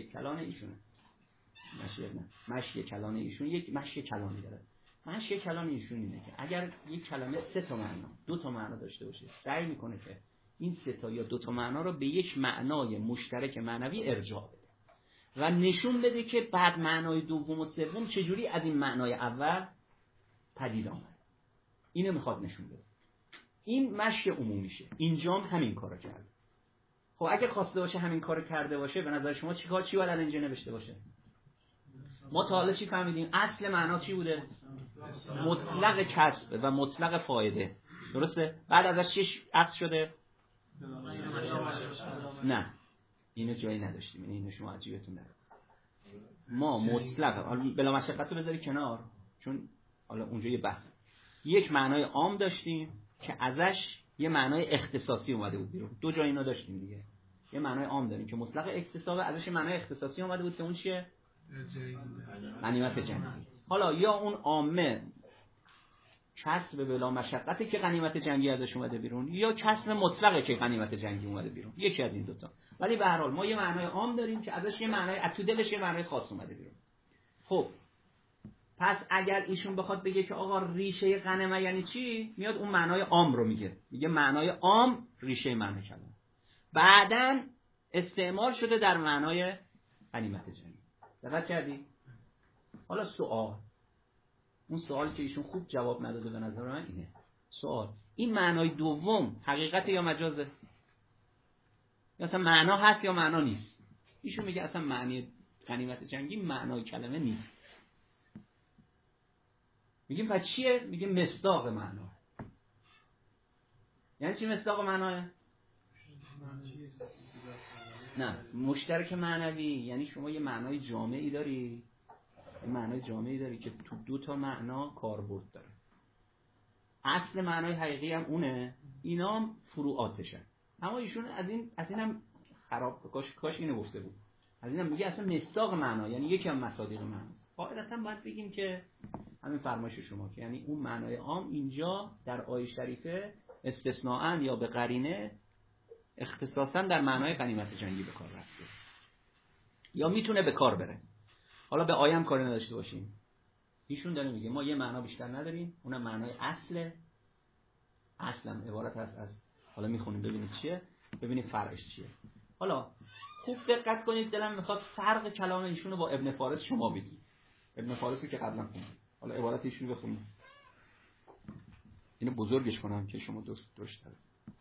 [SPEAKER 1] مشی کلان ایشون یک مشی کلانی داره. مشی کلان ایشون اینه که اگر یک کلمه سه تا معنا، دو تا معنا داشته باشه، سعی میکنه که این سه تا یا دو تا معنا رو به یک معنای مشترک معنوی ارجاع بده و نشون بده که بعد معنای دوم و سوم چجوری از این معنای اول پدید آمد. اینو میخواد نشون بده. این مشی عمومیشه. اینجام همین کارو کرده. خب اگه خواسته باشه همین کارو کرده باشه، به نظر شما چی باید اینجا نوشته باشه؟ ما تا حالا چی فهمیدیم؟ اصل معنا چی بوده؟ مطلق کسب و مطلق فایده. درسته؟ بعد ازش چی عکس شده؟ نه اینو جایی نداشتیم. اینو شما عجیبتون نره. ما مطلق بلا مشقت رو بذاری کنار، چون حالا اونجا یه بحث. یک معنای عام داشتیم که ازش یه معنای اختصاصی اومده بود بیرون. دو جا اینا داشتیم دیگه. یه معنای عام داریم که مطلق اختصاصه، ازش یه معنای اختصاصی اومده بود که اون چیه؟ غنیمت جنگی. حالا یا اون عامه کسب بلا مشقتی که غنیمت جنگی ازش اومده بیرون، یا کسب مطلقه که غنیمت جنگی اومده بیرون. یکی از این دوتا. ولی به هر حال ما یه معنای عام داریم که ازش یه معنای تو دلش یه معنای خاص اومده بیرون. خب پس اگر ایشون بخواد بگه که آقا ریشه غنیمه یعنی چی، میاد اون معنای عام رو میگه معنای عام ریشه معنی کلمه، بعدن استعمال شده در معنای غنیمت جنگی. دقت کردی؟ حالا اون سوالی که ایشون خوب جواب نداده به نظر من اینه. این معنای دوم حقیقت یا مجازه؟ یا اصلا معنا هست یا معنا نیست؟ ایشون میگه اصلا معنی غنیمت جنگی معنای کلمه نیست. میگیم پس چیه؟ میگیم مصداق معنا. یعنی چی مصداق معناه؟ نه، مشترک معنوی یعنی شما یه معنای جامعی داری، یه معنای جامعی داری که تو دو تا معنا کاربرد داره. اصل معنای حقیقی هم اونه، اینا هم فروعاتشن. اما ایشون از این هم خراب، کاش اینو گفته بود. از اینم میگه اصلا مصداق معنا یعنی یکی از مصادیق معناست. قاعدتاً باید بگیم که همین فرمایش شما که یعنی اون معنای عام اینجا در آیه شریفه استثناءً یا به قرینه اختصاصاً در معنای غنیمت جنگی به کار رفته یا میتونه به کار بره. حالا به آیه هم کاری نداشته باشیم. ایشون داره میگه ما یه معنا بیشتر نداریم، اونم معنای اصلا عبارت هست از، حالا میخونیم ببینید چیه، ببینید فرقش چیه. حالا خوب دقت کنید، دلم میخواد فرق کلام ایشونو با ابن فارس شما بگید. ابن فارسی که قبلا خوندید، حالا عبارت ایشونو بخونید، اینو بزرگش کنم که شما درست داره.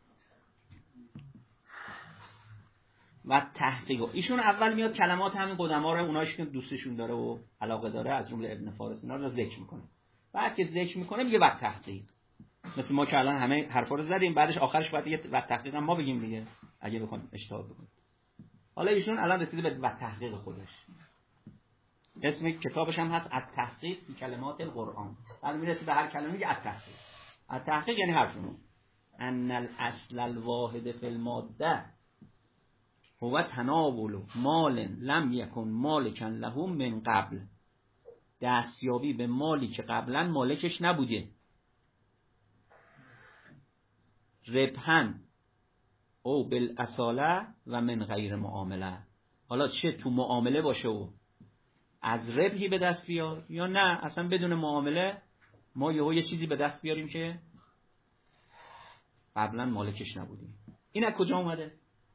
[SPEAKER 1] و تحقیق ایشون اول میاد کلمات همین قدما رو، اونایش که دوستشون داره و علاقه داره از جمله ابن فارس اینا رو ذکر میکنه. بعد که ذکر میکنه میگه وقت تحقیق، مثل ما که الان همه حرفا رو زدیم، بعدش آخرش باید یه وقت تحقیق هم ما بگیم دیگه اگه بخوایم اشتباه بکنیم. حالا ایشون الان رسیده به وقت تحقیق خودش، اسم کتابش هم هست التحقیق فی کلمات القرآن. بعد میرسه به هر کلمه میگه التحقیق. التحقیق یعنی حرفمون ان الاصل الواحد فی الماده هو تناول مال لم یکن مالکا له من قبل، دستیابی به مالی که قبلا مالکش نبوده، ربحن او بالاصاله و من غیر معامله، حالا چه تو معامله باشه و از ربحی به دست بیار یا نه اصلا بدون معامله ما یه چیزی به دست بیاریم که قبلا مالکش نبودیم. این از کجا اومده؟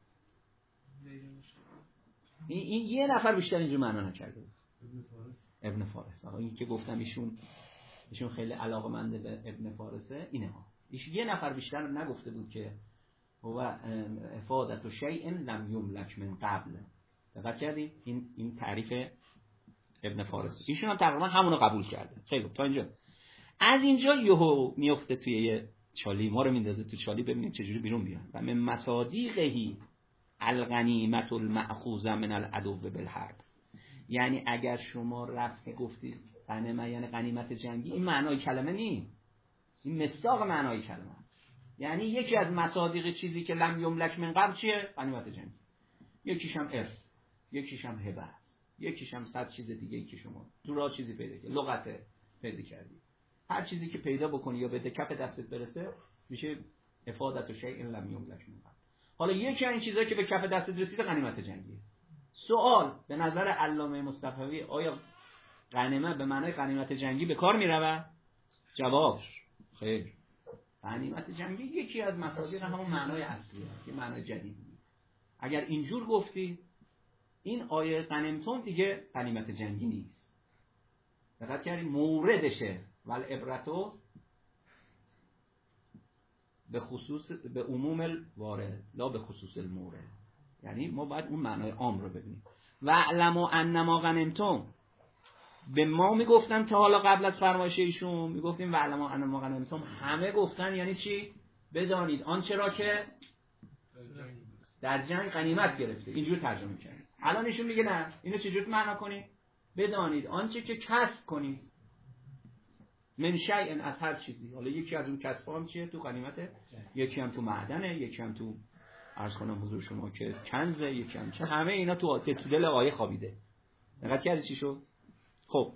[SPEAKER 1] این یه نفر بیشتر اینجور معنا نکرده بود. ابن فارس. این که گفتم ایشون خیلی علاقه‌مند به ابن فارسه، اینه ها. یه نفر بیشتر نگفته بود که هو افادت شیء لم یملک من قبل. دقت کردی؟ این تعریف ابن فارس. ایشون هم تقریبا همونو قبول کرده. خیلی تا اینجا. از اینجا یهو میفته توی یه چالی، ما رو میندازه تو چالی، ببینیم چجوری بیرون میاد. و من مصادیقهی الغنیمت المأخوذه من العدو بالحرب. یعنی اگر شما رفت گفتید غنیمت یعنی غنیمت جنگی، این معنای کلمه نیست، این مصداق معنای کلمه است. یعنی یکی از مصادیق چیزی که لم یملک من قبل چیه؟ غنیمت جنگی. یکیش هم ارث، یکیش هم هبه است، یکیش هم 100 چیز دیگه ای که شما تو راه چیزی پیدا کردید، لغت پیدا کردید، هر چیزی که پیدا بکنی یا به کف دستت برسه میشه افادت شیء لم یملک من قبل. حالا یکی از این چیزایی که به کف دستت رسیده غنیمت جنگیه. سوال به نظر علامه مصطفوی آیا غنیمت به معنای غنیمت جنگی به کار میره؟ جواب خیر. غنیمت جنگی یکی از مصادیق همون معنای اصلیه، یه معنای جدیدی. اگر اینجور گفتی این آیه غنیمتون دیگه غنیمت جنگی نیست. دقت کردید موردشه ول عبرتو به خصوص به عموم الوارد لا به خصوص المورد. یعنی ما باید اون معنای عام رو ببینیم. و علموا انما غنیمتم، به ما میگفتن تا حالا قبل از فرمایش ایشون میگفتیم و علموا انما غنیمتم، همه گفتن یعنی چی؟ بدانید آنچه را که در جنگ غنیمت گرفته، اینجور ترجمه کردیم. الان ایشون میگه نه، اینو چجوری معنا کنید؟ بدانید آنچه که کسب کنید من شیء، از هر چیزی. حالا یکی از اون کسب‌ها هم چیه؟ تو غنیمته، یکی هم تو معدنه، یکی هم تو عرض کنم حضور شما که کنزه، یکی هم چه، همه اینا تو دل آیه خوابیده. دقت کردید چی شد؟ خب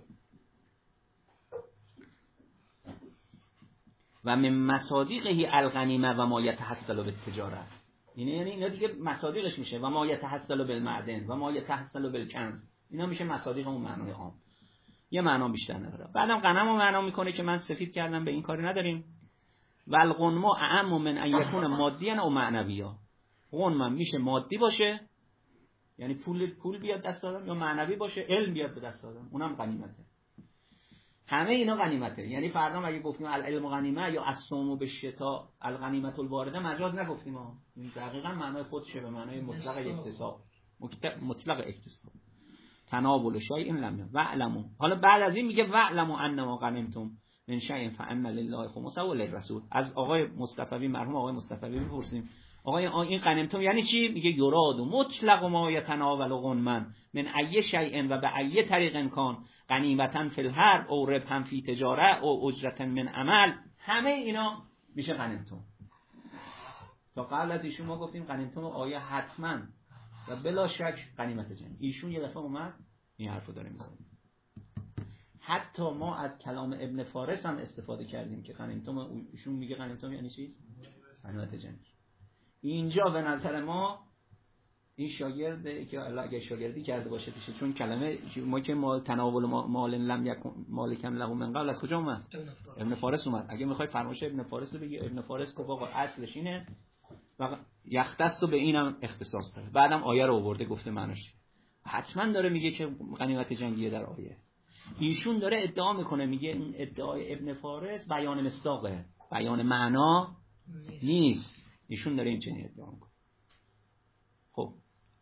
[SPEAKER 1] و من مصادیقه الغنیمه و ما یتحصل بالتجاره، یعنی اینا دیگه مصادیقش میشه و ما یتحصل بالمعدن و ما یتحصل بالکنز، اینا میشه مصادیق اون معنای عام، یه معنا بیشتر نداره. بعدم غنمو معنا میکنه که من سفید کردم، به این کاری نداریم. و الغنم اعم من ان یکون مادیا او معنویا، غنم میشه مادی باشه یعنی پول بیاد دست آدم، یا معنوی باشه علم بیاد به دست آدم، اونم غنیمته. همه اینا غنیمته. یعنی فردا اگه گفتیم العلم غنیمه یا الصوم بالشتاء الغنیمه الوارده، مجاز نگفتیم ها، این دقیقاً معنای خودشه، به معنای مطلق اکتساب، مطلق اکتساب. تناول شیء لم و علموا. حالا بعد از این میگه و علموا انما غنیمتم من شیء فان لله خمسه و للرسول. از آقای مصطفی مرحوم آقای مصطفی بپرسیم آقای این غنیمت یعنی چی؟ میگه یراد و مطلق ما یتناول غنما من ای شیء و به ای طریق کان غنیمتا فی الحرب او ربحا فی تجاره او اجرتا من عمل. همه اینا میشه غنیمت. تا قبل از ایشون ما گفتیم غنیمت آیه حتما و بلا شک غنیمت جنگ. ایشون یه دفعه اومد این حرفو داره میزنه. حتی ما از کلام ابن فارس هم استفاده کردیم که غنیمت، ایشون میگه غنیمت یعنی چی؟ غنیمت جنگ. اینجا به نظر ما این شاگرد که الله اگه شاگردی کرده باشه پیشه، چون کلمه ما که ما تناول مال لم یکن مالکم له من قبل از کجا اومد؟ ابن فارس اومد. اگه میخوای فرمایش ابن فارس رو بگی، ابن فارس گفت آقا اصلش اینه و یختص به اینم اختصاص داره. بعدم آیه رو آورده گفته معناش حتما داره میگه که غنیمت جنگیه در آیه. ایشون داره ادعا میکنه، میگه این ادعای ابن فارس بیان مصداقه، بیان معنا نیست. ایشون داره این چنین ادعا میکنه. خب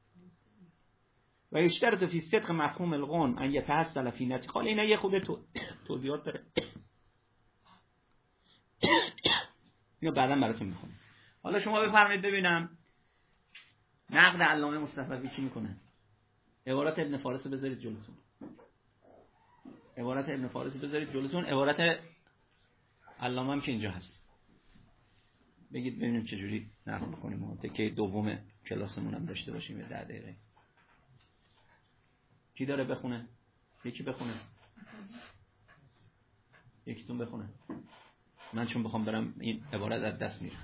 [SPEAKER 1] و یشترط فی صدق مفهوم الغن ان یتحصل فی نتیجه. حالا اینا یه خود توضیحات داره، اینو بعدا براتون میخونم. حالا شما بفرمایید ببینم نقد علامه مصطفی چی میکنه. عبارت ابن فارس رو بذارید جلوتون، عبارت ابن فارس رو بذارید جلوتون، عبارت علامه هم که اینجا هست. بگید ببینیم چجوری نقد میکنیم. تکه دوم کلاسمون هم داشته باشیم 10 دقیقه. کی داره بخونه؟ یکی بخونه، یکیتون بخونه. من چون بخوام برم این عبارت از دست میره.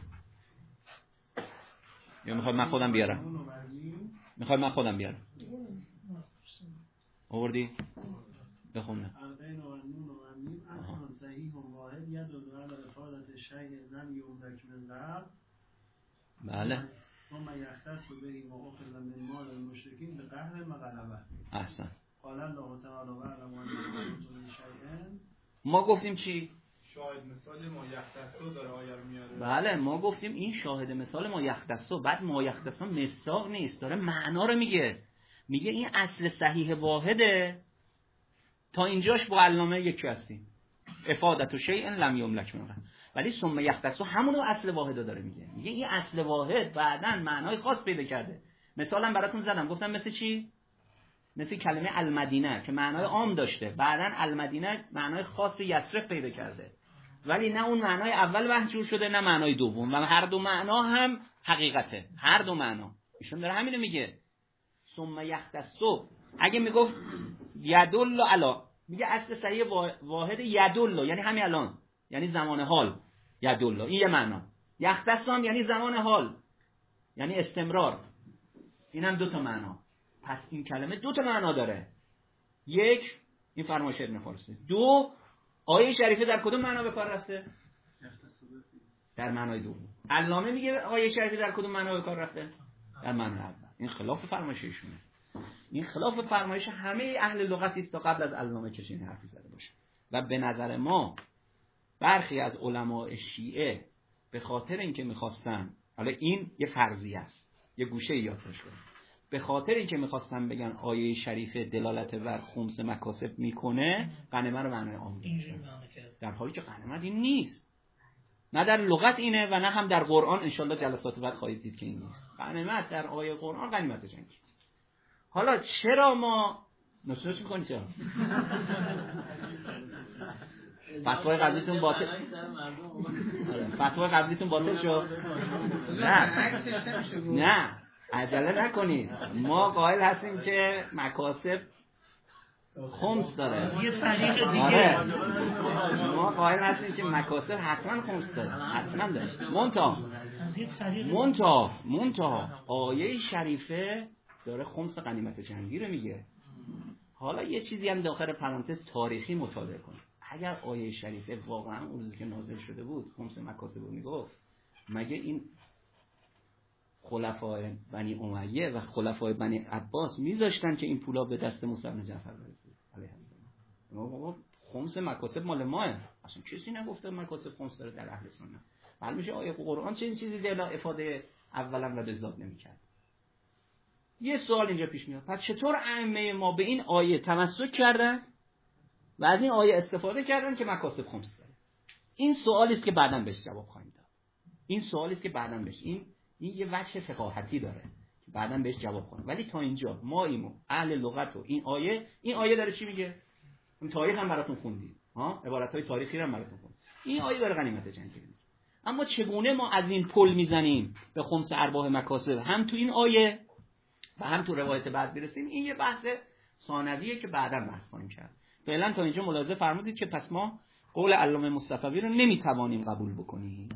[SPEAKER 1] یا میخوای من خودم بیارم؟ میخوای من خودم بیارم؟ آوردی؟ بخونه. بله. احسن. ما گفتیم چی؟
[SPEAKER 4] شاهد مثال ما یختصو داره آیه رو میاره.
[SPEAKER 1] بله ما گفتیم این شاهد مثال ما یختصو. بعد ما یختصو مصداق نیست، داره معنا رو میگه. میگه این اصل صحیح واحده. تا اینجاش با علامه یکی هستیم. افادت و شیء لم یملک من قبل. ولی ثم یختصو همون اصل واحد داره میگه. میگه این اصل واحد بعدن معنای خاص پیدا کرده. مثلا براتون زدم گفتم مثل چی؟ مثل کلمه المدینه که معنای عام داشته، بعدن المدینه معنای خاص یثرب پیدا کرده. ولی نه اون معنای اول محجور شده نه معنای دوم، و هر دو معنا هم حقیقته. هر دو معنا ایشون داره همینو میگه. ثم یختصو اگه میگفت یدل علی، میگه اصل صحیح واحد یدل یعنی همین الان، یعنی زمان حال. یدل این یه معنا. یختص هم یعنی زمان حال، یعنی استمرار. اینم دو تا معنا. پس این کلمه دو تا معنا داره. یک این فرمایش ابن فارس. دو آیه شریفه در کدوم معنا به کار رفته؟ در معنای دوم. علامه میگه آیه شریفه در کدوم معنا به کار رفته؟ در معنای اول. این خلاف فرمایش ایشونه. این خلاف فرمایش همه اهل لغت است تا قبل از علامه کشین حرفی زده باشه. و به نظر ما برخی از علماء شیعه به خاطر اینکه میخواستن، حالا این یه فرضیه است، یه گوشه یاد باشه، به خاطر اینکه میخواستن بگن آیه شریفه دلالت بر خمس مکاسب میکنه، غنیمه رو معنای عام میشه، در حالی که غنیمت این نیست. نه در لغت اینه و نه هم در قرآن. انشالله جلسات بعد خواهید دید که این نیست. غنیمت در آیه قرآن غنیمت جنگی. حالا چرا ما نشونش میکنی؟ چرا فتوای قبلیتون باطل؟ فتوای قبلیتون باطل شد؟ نه عجله نکنید. ما قائل هستیم که مکاسب خمس داره.
[SPEAKER 2] یه طریق دیگه
[SPEAKER 1] ما قائل هستیم که مکاسب حتما خمس داره، حتما داره. منتها آیه شریفه داره خمس غنیمت جنگی رو میگه. حالا یه چیزی هم داخل پرانتز تاریخی مطالعه کن. اگر آیه شریفه واقعا اون روزی که نازل شده بود خمس مکاسب رو میگفت، مگه این خلفای بنی امیه و خلفای بنی عباس میذاشتن که این پولا به دست موسی بن جعفر برسه علیه السلام؟ خمس مکاسب مال ماه. اصلا کسی نگفته مکاسب خمس داره در اهل سنت. معلوم میشه آیه قرآن چه چیزی دلا افاده اولا و به ذات نمیکرد. یه سوال اینجا پیش میاد، پس چطور ائمه ما به این آیه تمسک کردن و از این آیه استفاده کردن که مکاسب خمس داره؟ این سوالی است که بعداً بهش جواب خواهیم داد. این سوالی است که بعداً بهش این یه وجه فقاهتی داره که بعداً بهش جواب خواهیم. ولی تا اینجا ما اهل لغت و این آیه داره چی میگه؟ اون تاریخ هم براتون خوندید ها، عبارت‌های تاریخی رو هم براتون خوندم. این آیه داره غنیمت جنگی میگه. اما چگونه ما از این پل میزنیم به خمس ارباح مکاسب، هم تو این آیه و هم تو روایت بعد برسیم، این یه بحث ثانویه که بعداً بحث خواهیم کرد. فعلا تا اینجا ملاحظه فرمودید که پس ما قول علامه مصطفی رو نمیتوانیم قبول بکنیم.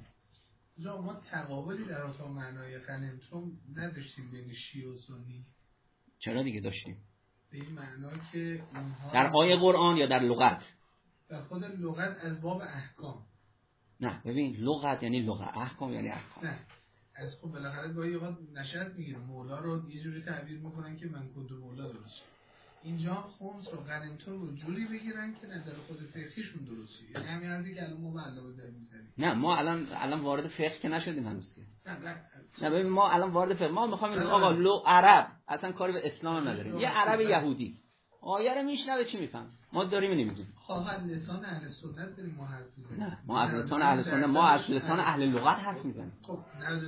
[SPEAKER 2] ما تقابلی در اتاق معنای غنیمتون نداشتیم بین شیعه و سنی.
[SPEAKER 1] چرا دیگه داشتیم؟
[SPEAKER 2] به این معنا که اونها
[SPEAKER 1] در آیه قرآن یا در لغت؟
[SPEAKER 2] در خود لغت از باب احکام.
[SPEAKER 1] نه ببین، لغت یعنی لغت، احکام یعنی احکام.
[SPEAKER 2] نه از خب بالاخره گاهی اوقات نشأت میگیره، مولا رو یه جوری تعبیر میکنن که من کنت مولا درست. اینجا خمس رو غنیمتون رو جوری بگیرن که نظر خود فقهیشون درسته. یعنی همین حرفی که الان ما علاوه داریم میزنیم. نه
[SPEAKER 1] ما الان وارد فقه که نشدیم هنوز که.
[SPEAKER 2] نه
[SPEAKER 1] ببین ما الان وارد فقه، ما میخوایم آقا عرب اصلا کاری به اسلام نداریم. یه عرب یهودی آیه رو میشنوه چی میفهم؟ ما داریم نمیدونیم.
[SPEAKER 2] خواهد لسان اهل سنت داریم ما حرف میزنیم.
[SPEAKER 1] نه ما از لسان اهل سنت، ما از لسان اهل لغت حرف میزنیم.
[SPEAKER 2] خب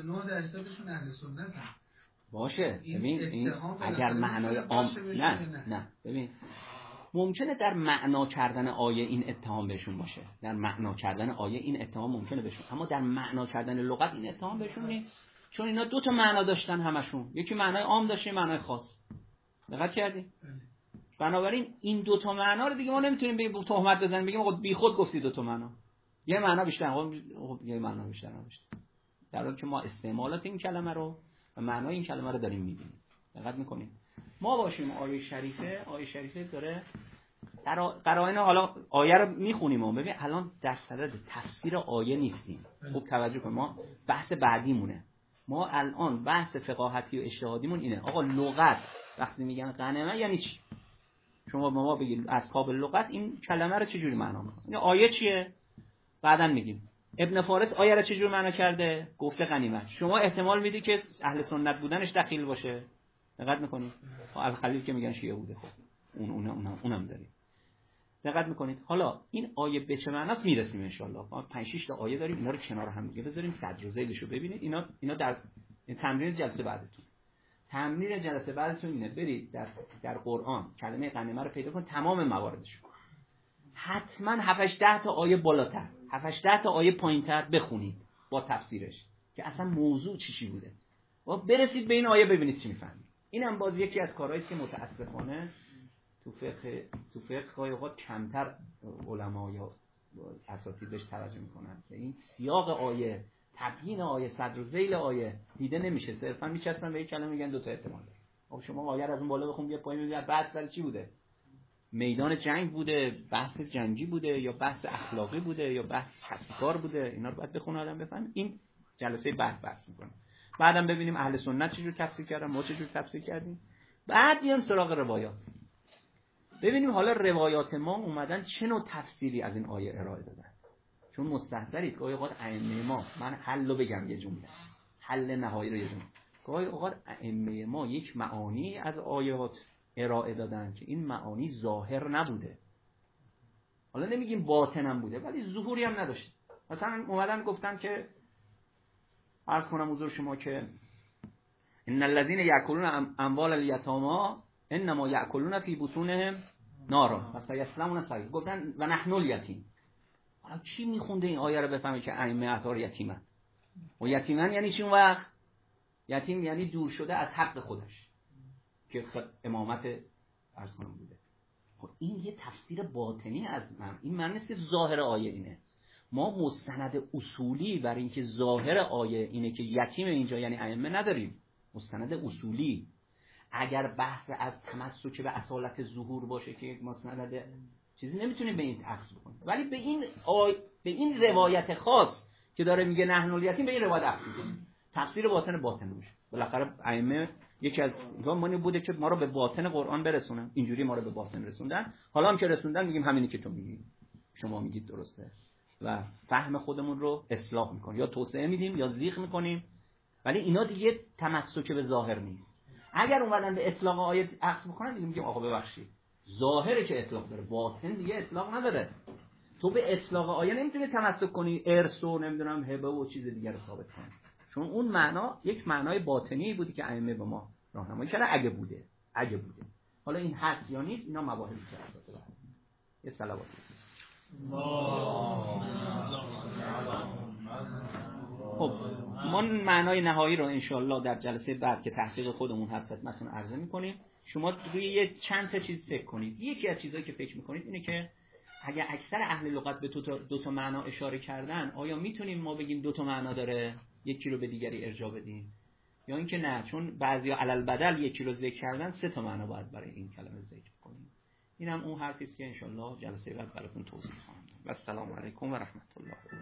[SPEAKER 2] 99% اهل سنت هم.
[SPEAKER 1] باشه ببین این اگر معنای عام نه ببین ممکنه در معنا کردن آیه این اتهام بهشون باشه، در معنا کردن آیه این اتهام ممکنه بهشون، اما در معنا کردن لغت این اتهام بهشون نیست، چون اینا دو تا معنا داشتن همشون، یکی معنای عام داشته، معنای خاص. دقت کردی؟ بنابراین این دو تا معنا رو دیگه ما نمیتونیم به تهمت بزنیم بگیم آقا بیخود گفتی دو تا معنا، یه معنا بیشتر، خب یه معنا بیشتر نداشت، در حالی که ما استعمالات این کلمه رو و معنای این کلمه رو داریم می‌بینیم. دقت می‌کنیم ما باشیم آیه شریفه داره قرائن، حالا آیه رو می‌خونیم و ببین الان در صدد تفسیر آیه نیستیم. خوب توجه کن، ما بحث بعدیمونه، ما الان بحث فقاهتی و اجتهادیمون اینه آقا لغت وقتی میگن غنیمه یعنی چی؟ شما به ما بگید اصحاب لغت این کلمه رو چجوری معنا می‌کنن؟ این آیه چیه؟ بعداً میگیم. ابن فارس آیه رو چجور معنا کرده؟ گفته غنیمت. شما احتمال میدی که اهل سنت بودنش دخیل باشه. دقت میکنید؟ الخلیل که میگن شیعه بوده، خب اونم داریم. دقت میکنید؟ حالا این آیه به چه معناست میرسیم ان شاءالله. ما 5-6 تا آیه داریم، اینا رو کنار هم دیگه بذاریم، صدر و ذیلشو ببینید. اینا در تمرین جلسه بعدتون. تمرین جلسه بعدتون اینه برید در قرآن کلمه غنیمه رو پیدا کن، تمام مواردش. حتما 7-8 تا آیه بالاتر، 7-8 تا آیه پایینتر بخونید با تفسیرش که اصلا موضوع چی بوده. و برسید به این آیه ببینید چی میفهمید. اینم باز یکی از کارهایی که متاسفانه تو فقه گاهی اوقات کمتر علما یا اساتید بهش توجه میکنن که این سیاق آیه، تبیین آیه، صدر و ذیل آیه دیده نمیشه، صرفا میچسبن به یک کلمه میگن دو تا احتمال داره. خب شما آیه رو از اون بالا بخون بیا پایین ببین بعد سر چی بوده؟ میدان جنگ بوده، بحث جنگی بوده یا بحث اخلاقی بوده یا بحث کسب کار بوده، اینا رو باید بخونه آدم بفهمه. این جلسه بعد بحث میکنه. بعدم ببینیم اهل سنت چجور تفسیر کردن، ما چجور تفسیر کردیم. بعد میام سراغ روایات. ببینیم حالا روایات ما اومدن چه نوع تفسیری از این آیه ارائه دادن. چون مستحضرید گاهی اوقات ائمه ما، من حلو بگم یه جمله، حل نهایی رو یه جمله، گاهی اوقات ائمه ما یک معانی از آیات ارائه دادن که این معانی ظاهر نبوده. حالا نمیگیم باطنم بوده ولی ظهوری هم نداشت. مثلا اومدن گفتن که عرض کنم حضور شما که ان الذين ياكلون اموال اليتامى انما ياكلون في بطونهم نارا و سيصلون سعيرا. گفتن و نحن الیتیم. حالا کی میخونده این آیه رو بفهمه که ائمه اطهار یتیمن؟ و یتیمن یعنی چی اون وقت؟ یتیم یعنی دور شده از حق خودش که امامت عرض کنم بوده. خب این یه تفسیر باطنی از من، این معنی نیست که ظاهر آیه اینه. ما مستند اصولی برای اینکه ظاهر آیه اینه که یتیم اینجا یعنی ائمه نداریم. مستند اصولی اگر بحث از تمسک به اصالت ظهور باشه که یک مستند چیزی نمیتونیم به این عکس بکنیم، ولی به این روایت خاص که داره میگه نحن الیتیم به این روایت عکس میکنیم. تفسیر باطن میشه. بالاخره ائمه یکی از گامانی بوده که ما رو به باطن قرآن برسونن، اینجوری ما رو به باطن رسوندن. حالا هم که رسوندن میگیم همینی که تو میگی، شما میگید درسته و فهم خودمون رو اصلاح میکنیم، یا توسعه میدیم یا زیغ میکنیم، ولی اینا دیگه تمسک به ظاهر نیست. اگر اومدن به اطلاق آیه عکس بکنن دیگه میگیم آقا ببخشید ظاهره که اطلاق داره، باطن دیگه اطلاق نداره. تو به اطلاق آیه نمیتونی تمسک کنی ارث و نمیدونم هبه و چیز دیگر رو ثابت کنی، چون اون معنا یک معنای باطنی بودی که ائمه به ما راهنمایی کردن. اگه بوده حالا این هست یا نیست، اینا مباحثی که یه صلوات خب ما معنای نهایی رو انشالله در جلسه بعد که تحقیق خودمون هست خدمتتون عرضه می‌کنیم. شما روی یه چند تا چیز فکر کنید. یکی از چیزایی که فکر می‌کنید اینه که اگه اکثر اهل لغت به دو تا معنا اشاره کردن، آیا میتونیم ما بگیم دو تا معنا داره یکی رو به دیگری ارجاع بدیم، یا اینکه نه چون بعضیا علل بدل یکی رو ذکر کردن سه تا معنا باید برای این کلمه ذکر کنیم. اینم اون حرفی است که ان شاءالله جلسه بعد براتون توضیح خواهم داد. و السلام علیکم و رحمت الله و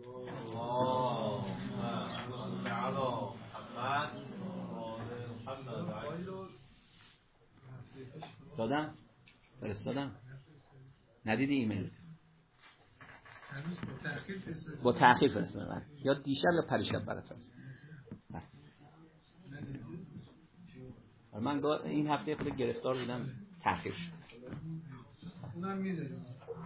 [SPEAKER 1] برکاته. فرستادم ندیدی ایمیل با تأخیر فرستادم، یا دیشب یا پریشب برات فرستادم. من این هفته خود گرفتار بودم تأخیر شد.
[SPEAKER 2] اونم میذاریم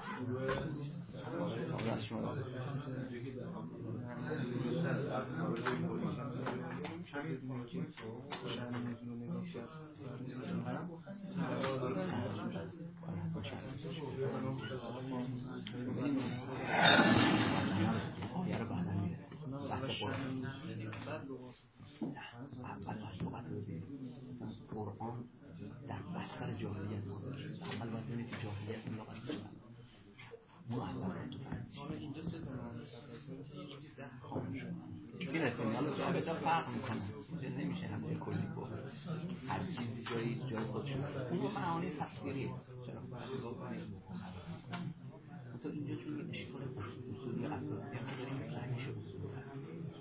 [SPEAKER 1] قرآن در بستر جاهلیت اول باید ببینید که جاهلیت این لغت اینجا سه تا میرسیم. حالا جا به جا فرق میکنه، نمیشه همه کلی بود هر چیزی جای خودش اون معانی تفسیریه. چرا تو اینجا چون این اشکال اصولی اساسی هم داریم رنگش اصولی هست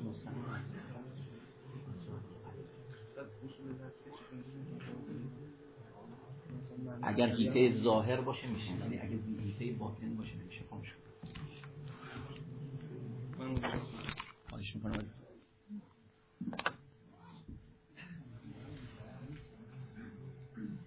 [SPEAKER 1] اگر حیطه ظاهر باشه میشه، ولی اگر حیطه باطن باشه نمیشه. خواهش میکنم